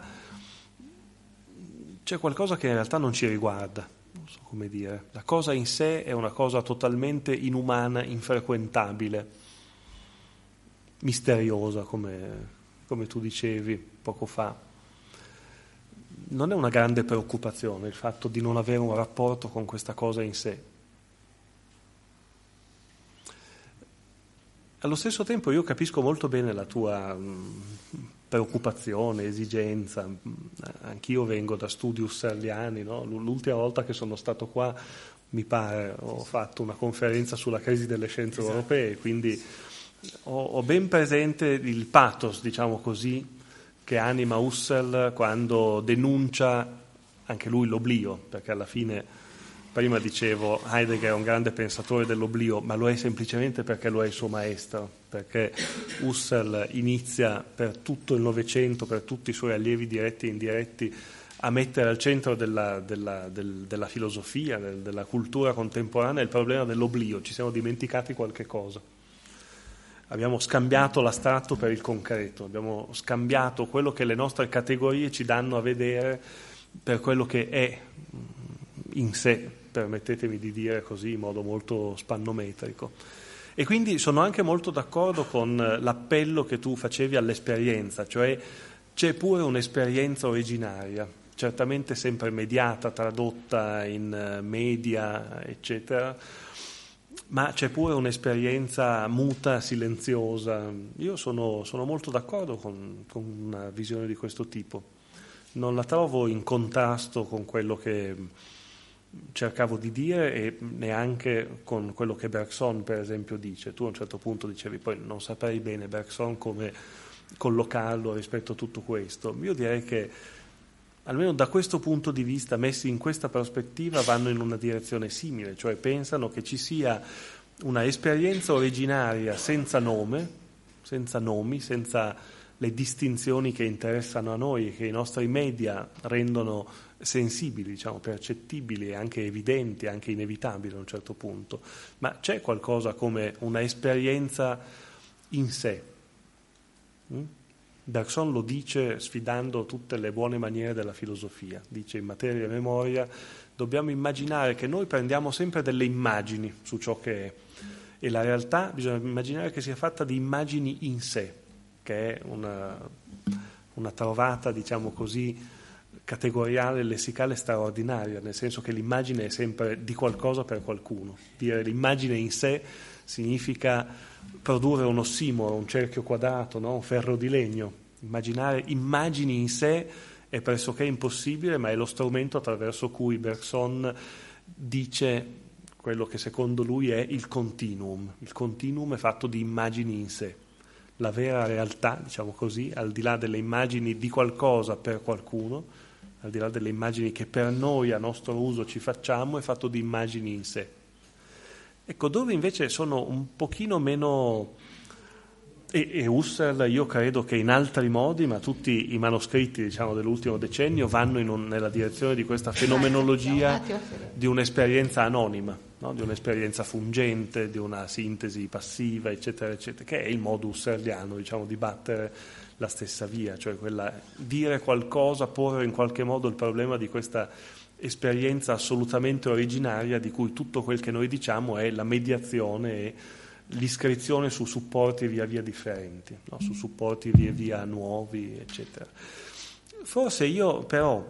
c'è qualcosa che in realtà non ci riguarda. Non so come dire. La cosa in sé è una cosa totalmente inumana, infrequentabile, misteriosa, come tu dicevi poco fa. Non è una grande preoccupazione il fatto di non avere un rapporto con questa cosa in sé. Allo stesso tempo io capisco molto bene la tua preoccupazione, esigenza. Anch'io vengo da studi husserliani, no? L'ultima volta che sono stato qua, mi pare, ho fatto una conferenza sulla crisi delle scienze europee, quindi ho ben presente il pathos, diciamo così, che anima Husserl quando denuncia anche lui l'oblio, perché alla fine, prima dicevo, Heidegger è un grande pensatore dell'oblio, ma lo è semplicemente perché lo è il suo maestro, perché Husserl inizia per tutto il Novecento, per tutti i suoi allievi diretti e indiretti, a mettere al centro della filosofia, della cultura contemporanea, il problema dell'oblio. Ci siamo dimenticati qualche cosa. Abbiamo scambiato l'astratto per il concreto, abbiamo scambiato quello che le nostre categorie ci danno a vedere per quello che è in sé, permettetemi di dire così in modo molto spannometrico. E quindi sono anche molto d'accordo con l'appello che tu facevi all'esperienza, cioè c'è pure un'esperienza originaria, certamente sempre mediata, tradotta in media, eccetera, ma c'è pure un'esperienza muta, silenziosa. Io sono molto d'accordo con una visione di questo tipo. Non la trovo in contrasto con quello che cercavo di dire e neanche con quello che Bergson, per esempio, dice. Tu a un certo punto dicevi, poi non saprei bene Bergson come collocarlo rispetto a tutto questo. Io direi che almeno da questo punto di vista, messi in questa prospettiva, vanno in una direzione simile, cioè pensano che ci sia una esperienza originaria senza nome, senza nomi, senza le distinzioni che interessano a noi e che i nostri media rendono sensibili, diciamo, percettibili e anche evidenti, anche inevitabili a un certo punto. Ma c'è qualcosa come una esperienza in sé. Bergson lo dice sfidando tutte le buone maniere della filosofia, dice in Materia e Memoria dobbiamo immaginare che noi prendiamo sempre delle immagini su ciò che è e la realtà bisogna immaginare che sia fatta di immagini in sé, che è una trovata, diciamo così, categoriale, lessicale straordinaria, nel senso che l'immagine è sempre di qualcosa per qualcuno. Dire l'immagine in sé significa produrre un ossimoro, un cerchio quadrato, no? Un ferro di legno. Immaginare immagini in sé è pressoché impossibile, ma è lo strumento attraverso cui Bergson dice quello che secondo lui è il continuum. Il continuum è fatto di immagini in sé. La vera realtà, diciamo così, al di là delle immagini di qualcosa per qualcuno, al di là delle immagini che per noi a nostro uso ci facciamo, è fatto di immagini in sé. Ecco, dove invece sono un pochino meno... E Husserl, io credo che in altri modi, ma tutti i manoscritti, diciamo, dell'ultimo decennio vanno nella direzione di questa fenomenologia di un'esperienza anonima, no? Di un'esperienza fungente, di una sintesi passiva, eccetera, eccetera, che è il modo husserliano, diciamo, di battere la stessa via, cioè quella dire qualcosa, porre in qualche modo il problema di questa esperienza assolutamente originaria di cui tutto quel che noi diciamo è la mediazione e l'iscrizione su supporti via via differenti, no? Su supporti via via nuovi, eccetera. Forse io però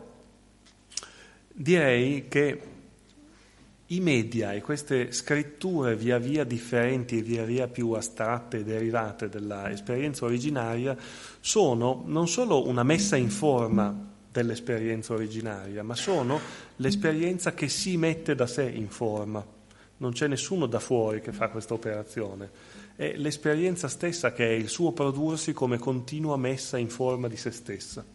direi che i media e queste scritture via via differenti e via via più astratte e derivate dell'esperienza originaria sono non solo una messa in forma dell'esperienza originaria, ma sono l'esperienza che si mette da sé in forma. Non c'è nessuno da fuori che fa questa operazione, è l'esperienza stessa che è il suo prodursi come continua messa in forma di se stessa.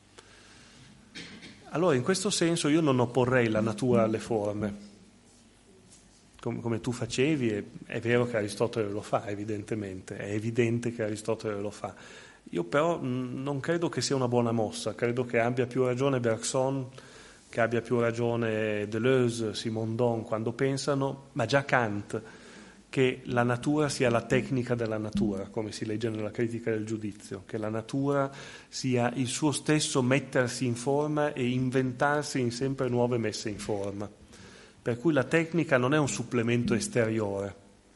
Allora, in questo senso io non opporrei la natura alle forme, come tu facevi, è vero che Aristotele lo fa, evidentemente, è evidente che Aristotele lo fa. Io però non credo che sia una buona mossa, credo che abbia più ragione Bergson, che abbia più ragione Deleuze, Simondon, quando pensano, ma già Kant, che la natura sia la tecnica della natura, come si legge nella Critica del giudizio, che la natura sia il suo stesso mettersi in forma e inventarsi in sempre nuove messe in forma. Per cui la tecnica non è un supplemento esteriore.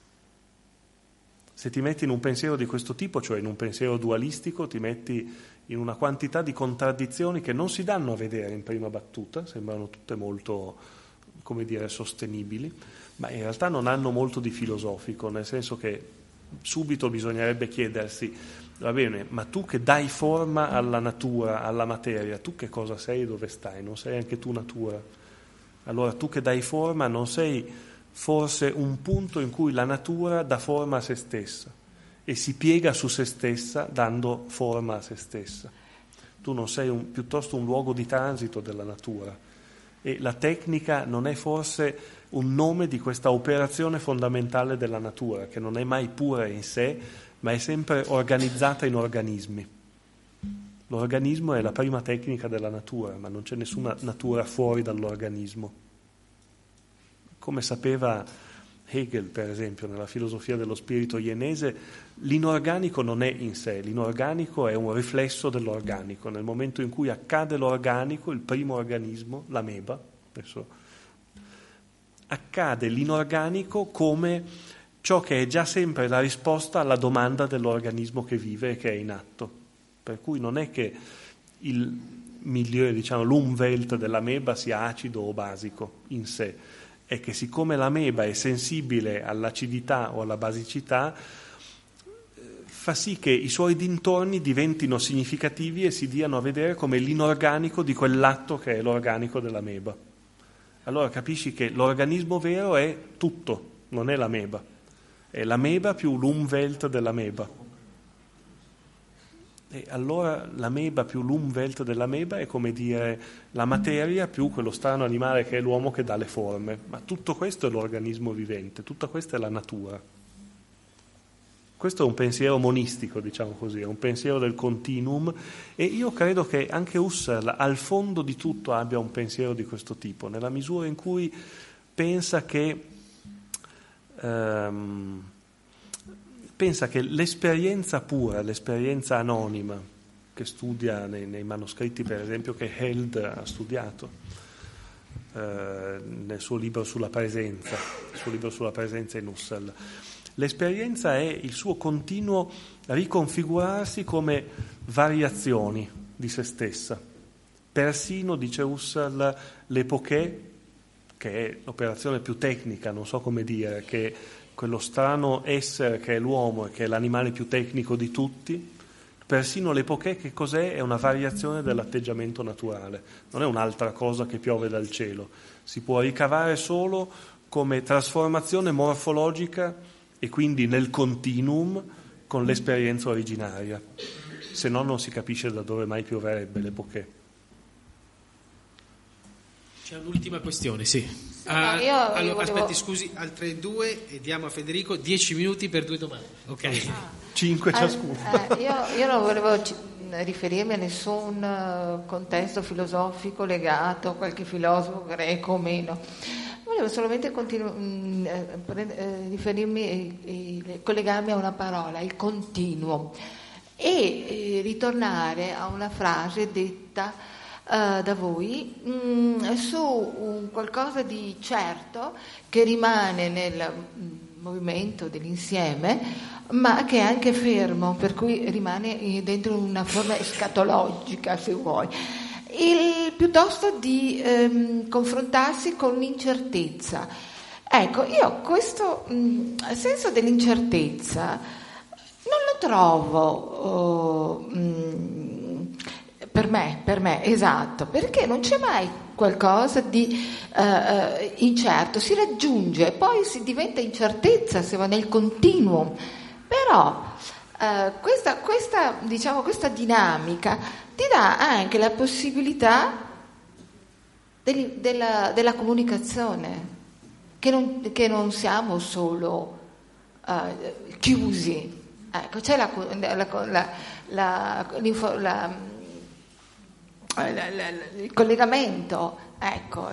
Se ti metti in un pensiero di questo tipo, cioè in un pensiero dualistico, ti metti in una quantità di contraddizioni che non si danno a vedere in prima battuta, sembrano tutte molto, come dire, sostenibili, ma in realtà non hanno molto di filosofico, nel senso che subito bisognerebbe chiedersi, va bene, ma tu che dai forma alla natura, alla materia, tu che cosa sei e dove stai? Non sei anche tu natura? Allora tu che dai forma non sei forse un punto in cui la natura dà forma a se stessa e si piega su se stessa dando forma a se stessa. Tu non sei piuttosto un luogo di transito della natura e la tecnica non è forse un nome di questa operazione fondamentale della natura che non è mai pura in sé ma è sempre organizzata in organismi. L'organismo è la prima tecnica della natura, ma non c'è nessuna natura fuori dall'organismo. Come sapeva Hegel, per esempio, nella filosofia dello spirito jenese, l'inorganico non è in sé, l'inorganico è un riflesso dell'organico. Nel momento in cui accade l'organico, il primo organismo, l'ameba, adesso, accade l'inorganico come ciò che è già sempre la risposta alla domanda dell'organismo che vive e che è in atto. Per cui non è che il milieu, diciamo, l'umwelt dell'ameba sia acido o basico in sé, è che siccome l'ameba è sensibile all'acidità o alla basicità, fa sì che i suoi dintorni diventino significativi e si diano a vedere come l'inorganico di quell'atto che è l'organico dell'ameba. Allora capisci che l'organismo vero è tutto, non è l'ameba, è l'ameba più l'umwelt dell'ameba. E allora l'ameba più l'umwelt dell'ameba è come dire la materia più quello strano animale che è l'uomo che dà le forme. Ma tutto questo è l'organismo vivente, tutta questa è la natura. Questo è un pensiero monistico, diciamo così, è un pensiero del continuum, e io credo che anche Husserl al fondo di tutto abbia un pensiero di questo tipo, nella misura in cui pensa che l'esperienza pura, l'esperienza anonima, che studia nei manoscritti, per esempio, che Held ha studiato nel suo libro sulla presenza in Husserl, l'esperienza è il suo continuo riconfigurarsi come variazioni di se stessa. Persino, dice Husserl, l'epoché, che è l'operazione più tecnica, non so come dire, che quello strano essere che è l'uomo e che è l'animale più tecnico di tutti, persino l'epoché che cos'è? È una variazione dell'atteggiamento naturale, non è un'altra cosa che piove dal cielo, si può ricavare solo come trasformazione morfologica e quindi nel continuum con l'esperienza originaria, se no non si capisce da dove mai pioverebbe l'epoché. C'è un'ultima questione, sì. Io volevo... Aspetti, scusi, altre 2 e diamo a Federico 10 minuti per 2 domande. Ok. 5 ciascuno. Io non volevo riferirmi a nessun contesto filosofico legato a qualche filosofo greco o meno. Volevo solamente collegarmi a una parola, il continuo, e ritornare a una frase detta da voi su qualcosa di certo che rimane nel movimento dell'insieme, ma che è anche fermo, per cui rimane dentro una forma escatologica, se vuoi. Piuttosto di confrontarsi con l'incertezza. Ecco, io questo senso dell'incertezza non lo trovo per me, esatto, perché non c'è mai qualcosa di incerto, si raggiunge, poi si diventa incertezza se va nel continuum, però questa dinamica ti dà anche la possibilità della comunicazione, che non siamo solo chiusi. Ecco, c'è il collegamento, ecco,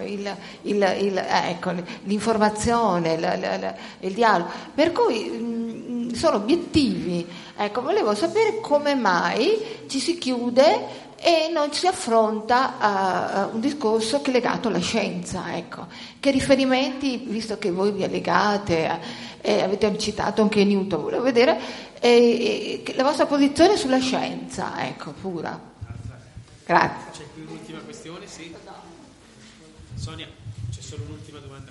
l'informazione, il dialogo, per cui sono obiettivi. Ecco, volevo sapere come mai ci si chiude e non si affronta un discorso che è legato alla scienza, ecco. Che riferimenti, visto che voi vi legate avete citato anche Newton, volevo vedere la vostra posizione sulla scienza, ecco, pura. Grazie. C'è qui un'ultima questione, sì. Sonia, c'è solo un'ultima domanda.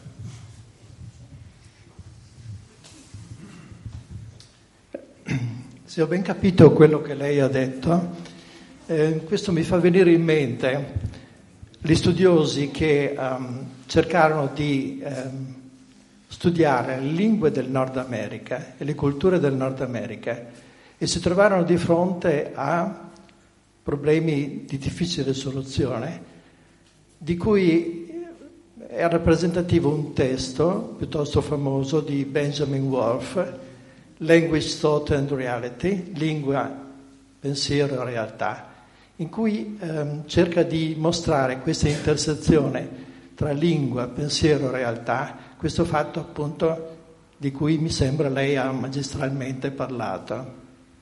Se ho ben capito quello che lei ha detto, questo mi fa venire in mente gli studiosi che cercarono di studiare le lingue del Nord America e le culture del Nord America e si trovarono di fronte a problemi di difficile soluzione, di cui è rappresentativo un testo piuttosto famoso di Benjamin Wolf, Language, Thought and Reality, lingua, pensiero e realtà, in cui cerca di mostrare questa intersezione tra lingua, pensiero e realtà, questo fatto appunto di cui mi sembra lei ha magistralmente parlato.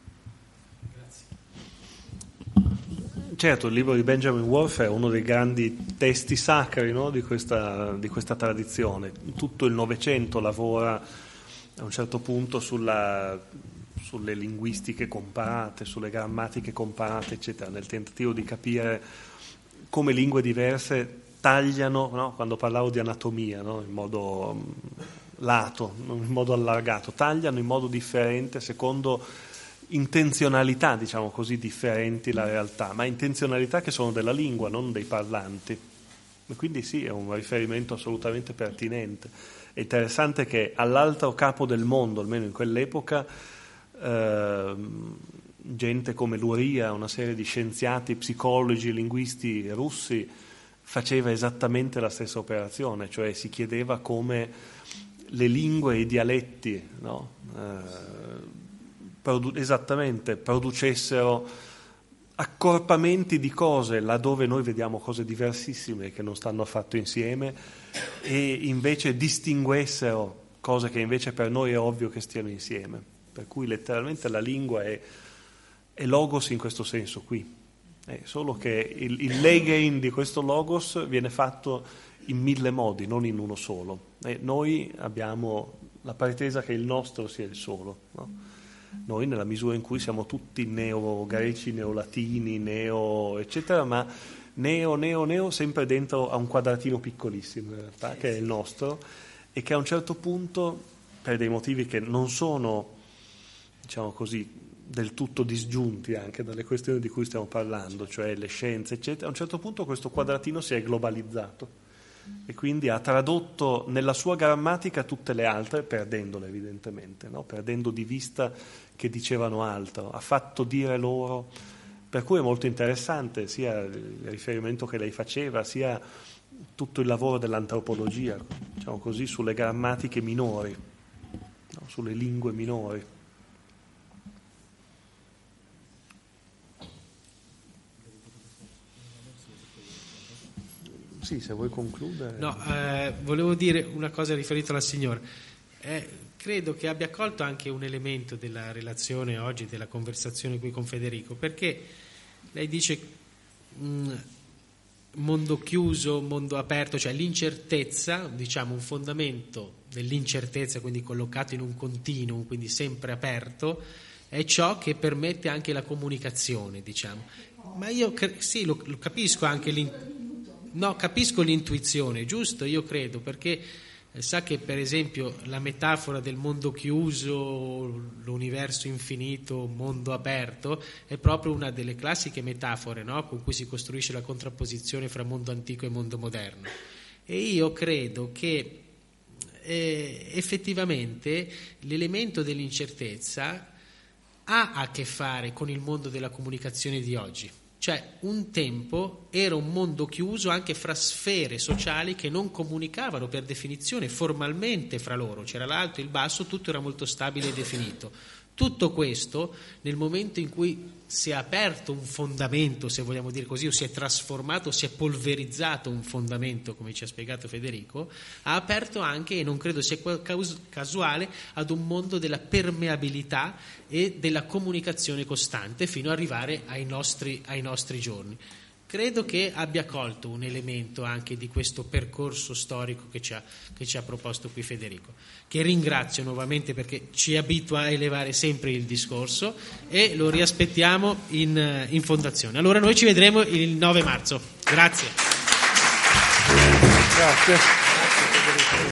Certo, il libro di Benjamin Wolf è uno dei grandi testi sacri, no, di questa tradizione. Tutto il Novecento lavora a un certo punto sulle linguistiche comparate, sulle grammatiche comparate, eccetera, nel tentativo di capire come lingue diverse tagliano, no? Quando parlavo di anatomia, no? In modo lato, in modo allargato, tagliano in modo differente secondo intenzionalità, diciamo così, differenti la realtà, ma intenzionalità che sono della lingua, non dei parlanti. E quindi sì, è un riferimento assolutamente pertinente. È interessante che all'altro capo del mondo, almeno in quell'epoca, gente come Luria, una serie di scienziati, psicologi, linguisti russi, faceva esattamente la stessa operazione, cioè si chiedeva come le lingue e i dialetti, no? Esattamente producessero accorpamenti di cose laddove noi vediamo cose diversissime che non stanno affatto insieme, e invece distinguessero cose che invece per noi è ovvio che stiano insieme. Per cui letteralmente la lingua è logos in questo senso qui. Solo che il legein di questo logos viene fatto in 1000 modi, non in uno solo. Noi abbiamo la pretesa che il nostro sia il solo, no? Noi, nella misura in cui siamo tutti neo-greci, neo-latini, neo-eccetera, ma neo sempre dentro a un quadratino piccolissimo in realtà, che è il nostro, e che a un certo punto, per dei motivi che non sono, diciamo così, del tutto disgiunti anche dalle questioni di cui stiamo parlando, cioè le scienze, eccetera, a un certo punto questo quadratino si è globalizzato e quindi ha tradotto nella sua grammatica tutte le altre, perdendole evidentemente, no? Perdendo di vista che dicevano altro, ha fatto dire loro, per cui è molto interessante sia il riferimento che lei faceva, sia tutto il lavoro dell'antropologia, diciamo così, sulle grammatiche minori, no? Sulle lingue minori. Sì, se vuoi concludere. No, volevo dire una cosa riferita alla signora. Credo che abbia colto anche un elemento della relazione oggi, della conversazione qui con Federico, perché lei dice mondo chiuso, mondo aperto, cioè l'incertezza, diciamo un fondamento dell'incertezza, quindi collocato in un continuum, quindi sempre aperto, è ciò che permette anche la comunicazione, diciamo. Ma io sì, lo capisco anche capisco l'intuizione, giusto? Io credo, perché sa che per esempio la metafora del mondo chiuso, l'universo infinito, mondo aperto, è proprio una delle classiche metafore, no? Con cui si costruisce la contrapposizione fra mondo antico e mondo moderno. E io credo che effettivamente l'elemento dell'incertezza ha a che fare con il mondo della comunicazione di oggi. Cioè, un tempo era un mondo chiuso anche fra sfere sociali che non comunicavano per definizione formalmente fra loro, c'era l'alto, il basso, tutto era molto stabile e definito. Tutto questo, nel momento in cui si è aperto un fondamento, se vogliamo dire così, o si è trasformato, si è polverizzato un fondamento, come ci ha spiegato Federico, ha aperto anche, e non credo sia casuale, ad un mondo della permeabilità e della comunicazione costante fino ad arrivare ai nostri giorni. Credo che abbia colto un elemento anche di questo percorso storico che ci ha proposto qui Federico, che ringrazio nuovamente perché ci abitua a elevare sempre il discorso, e lo riaspettiamo in fondazione. Allora noi ci vedremo il 9 marzo. Grazie.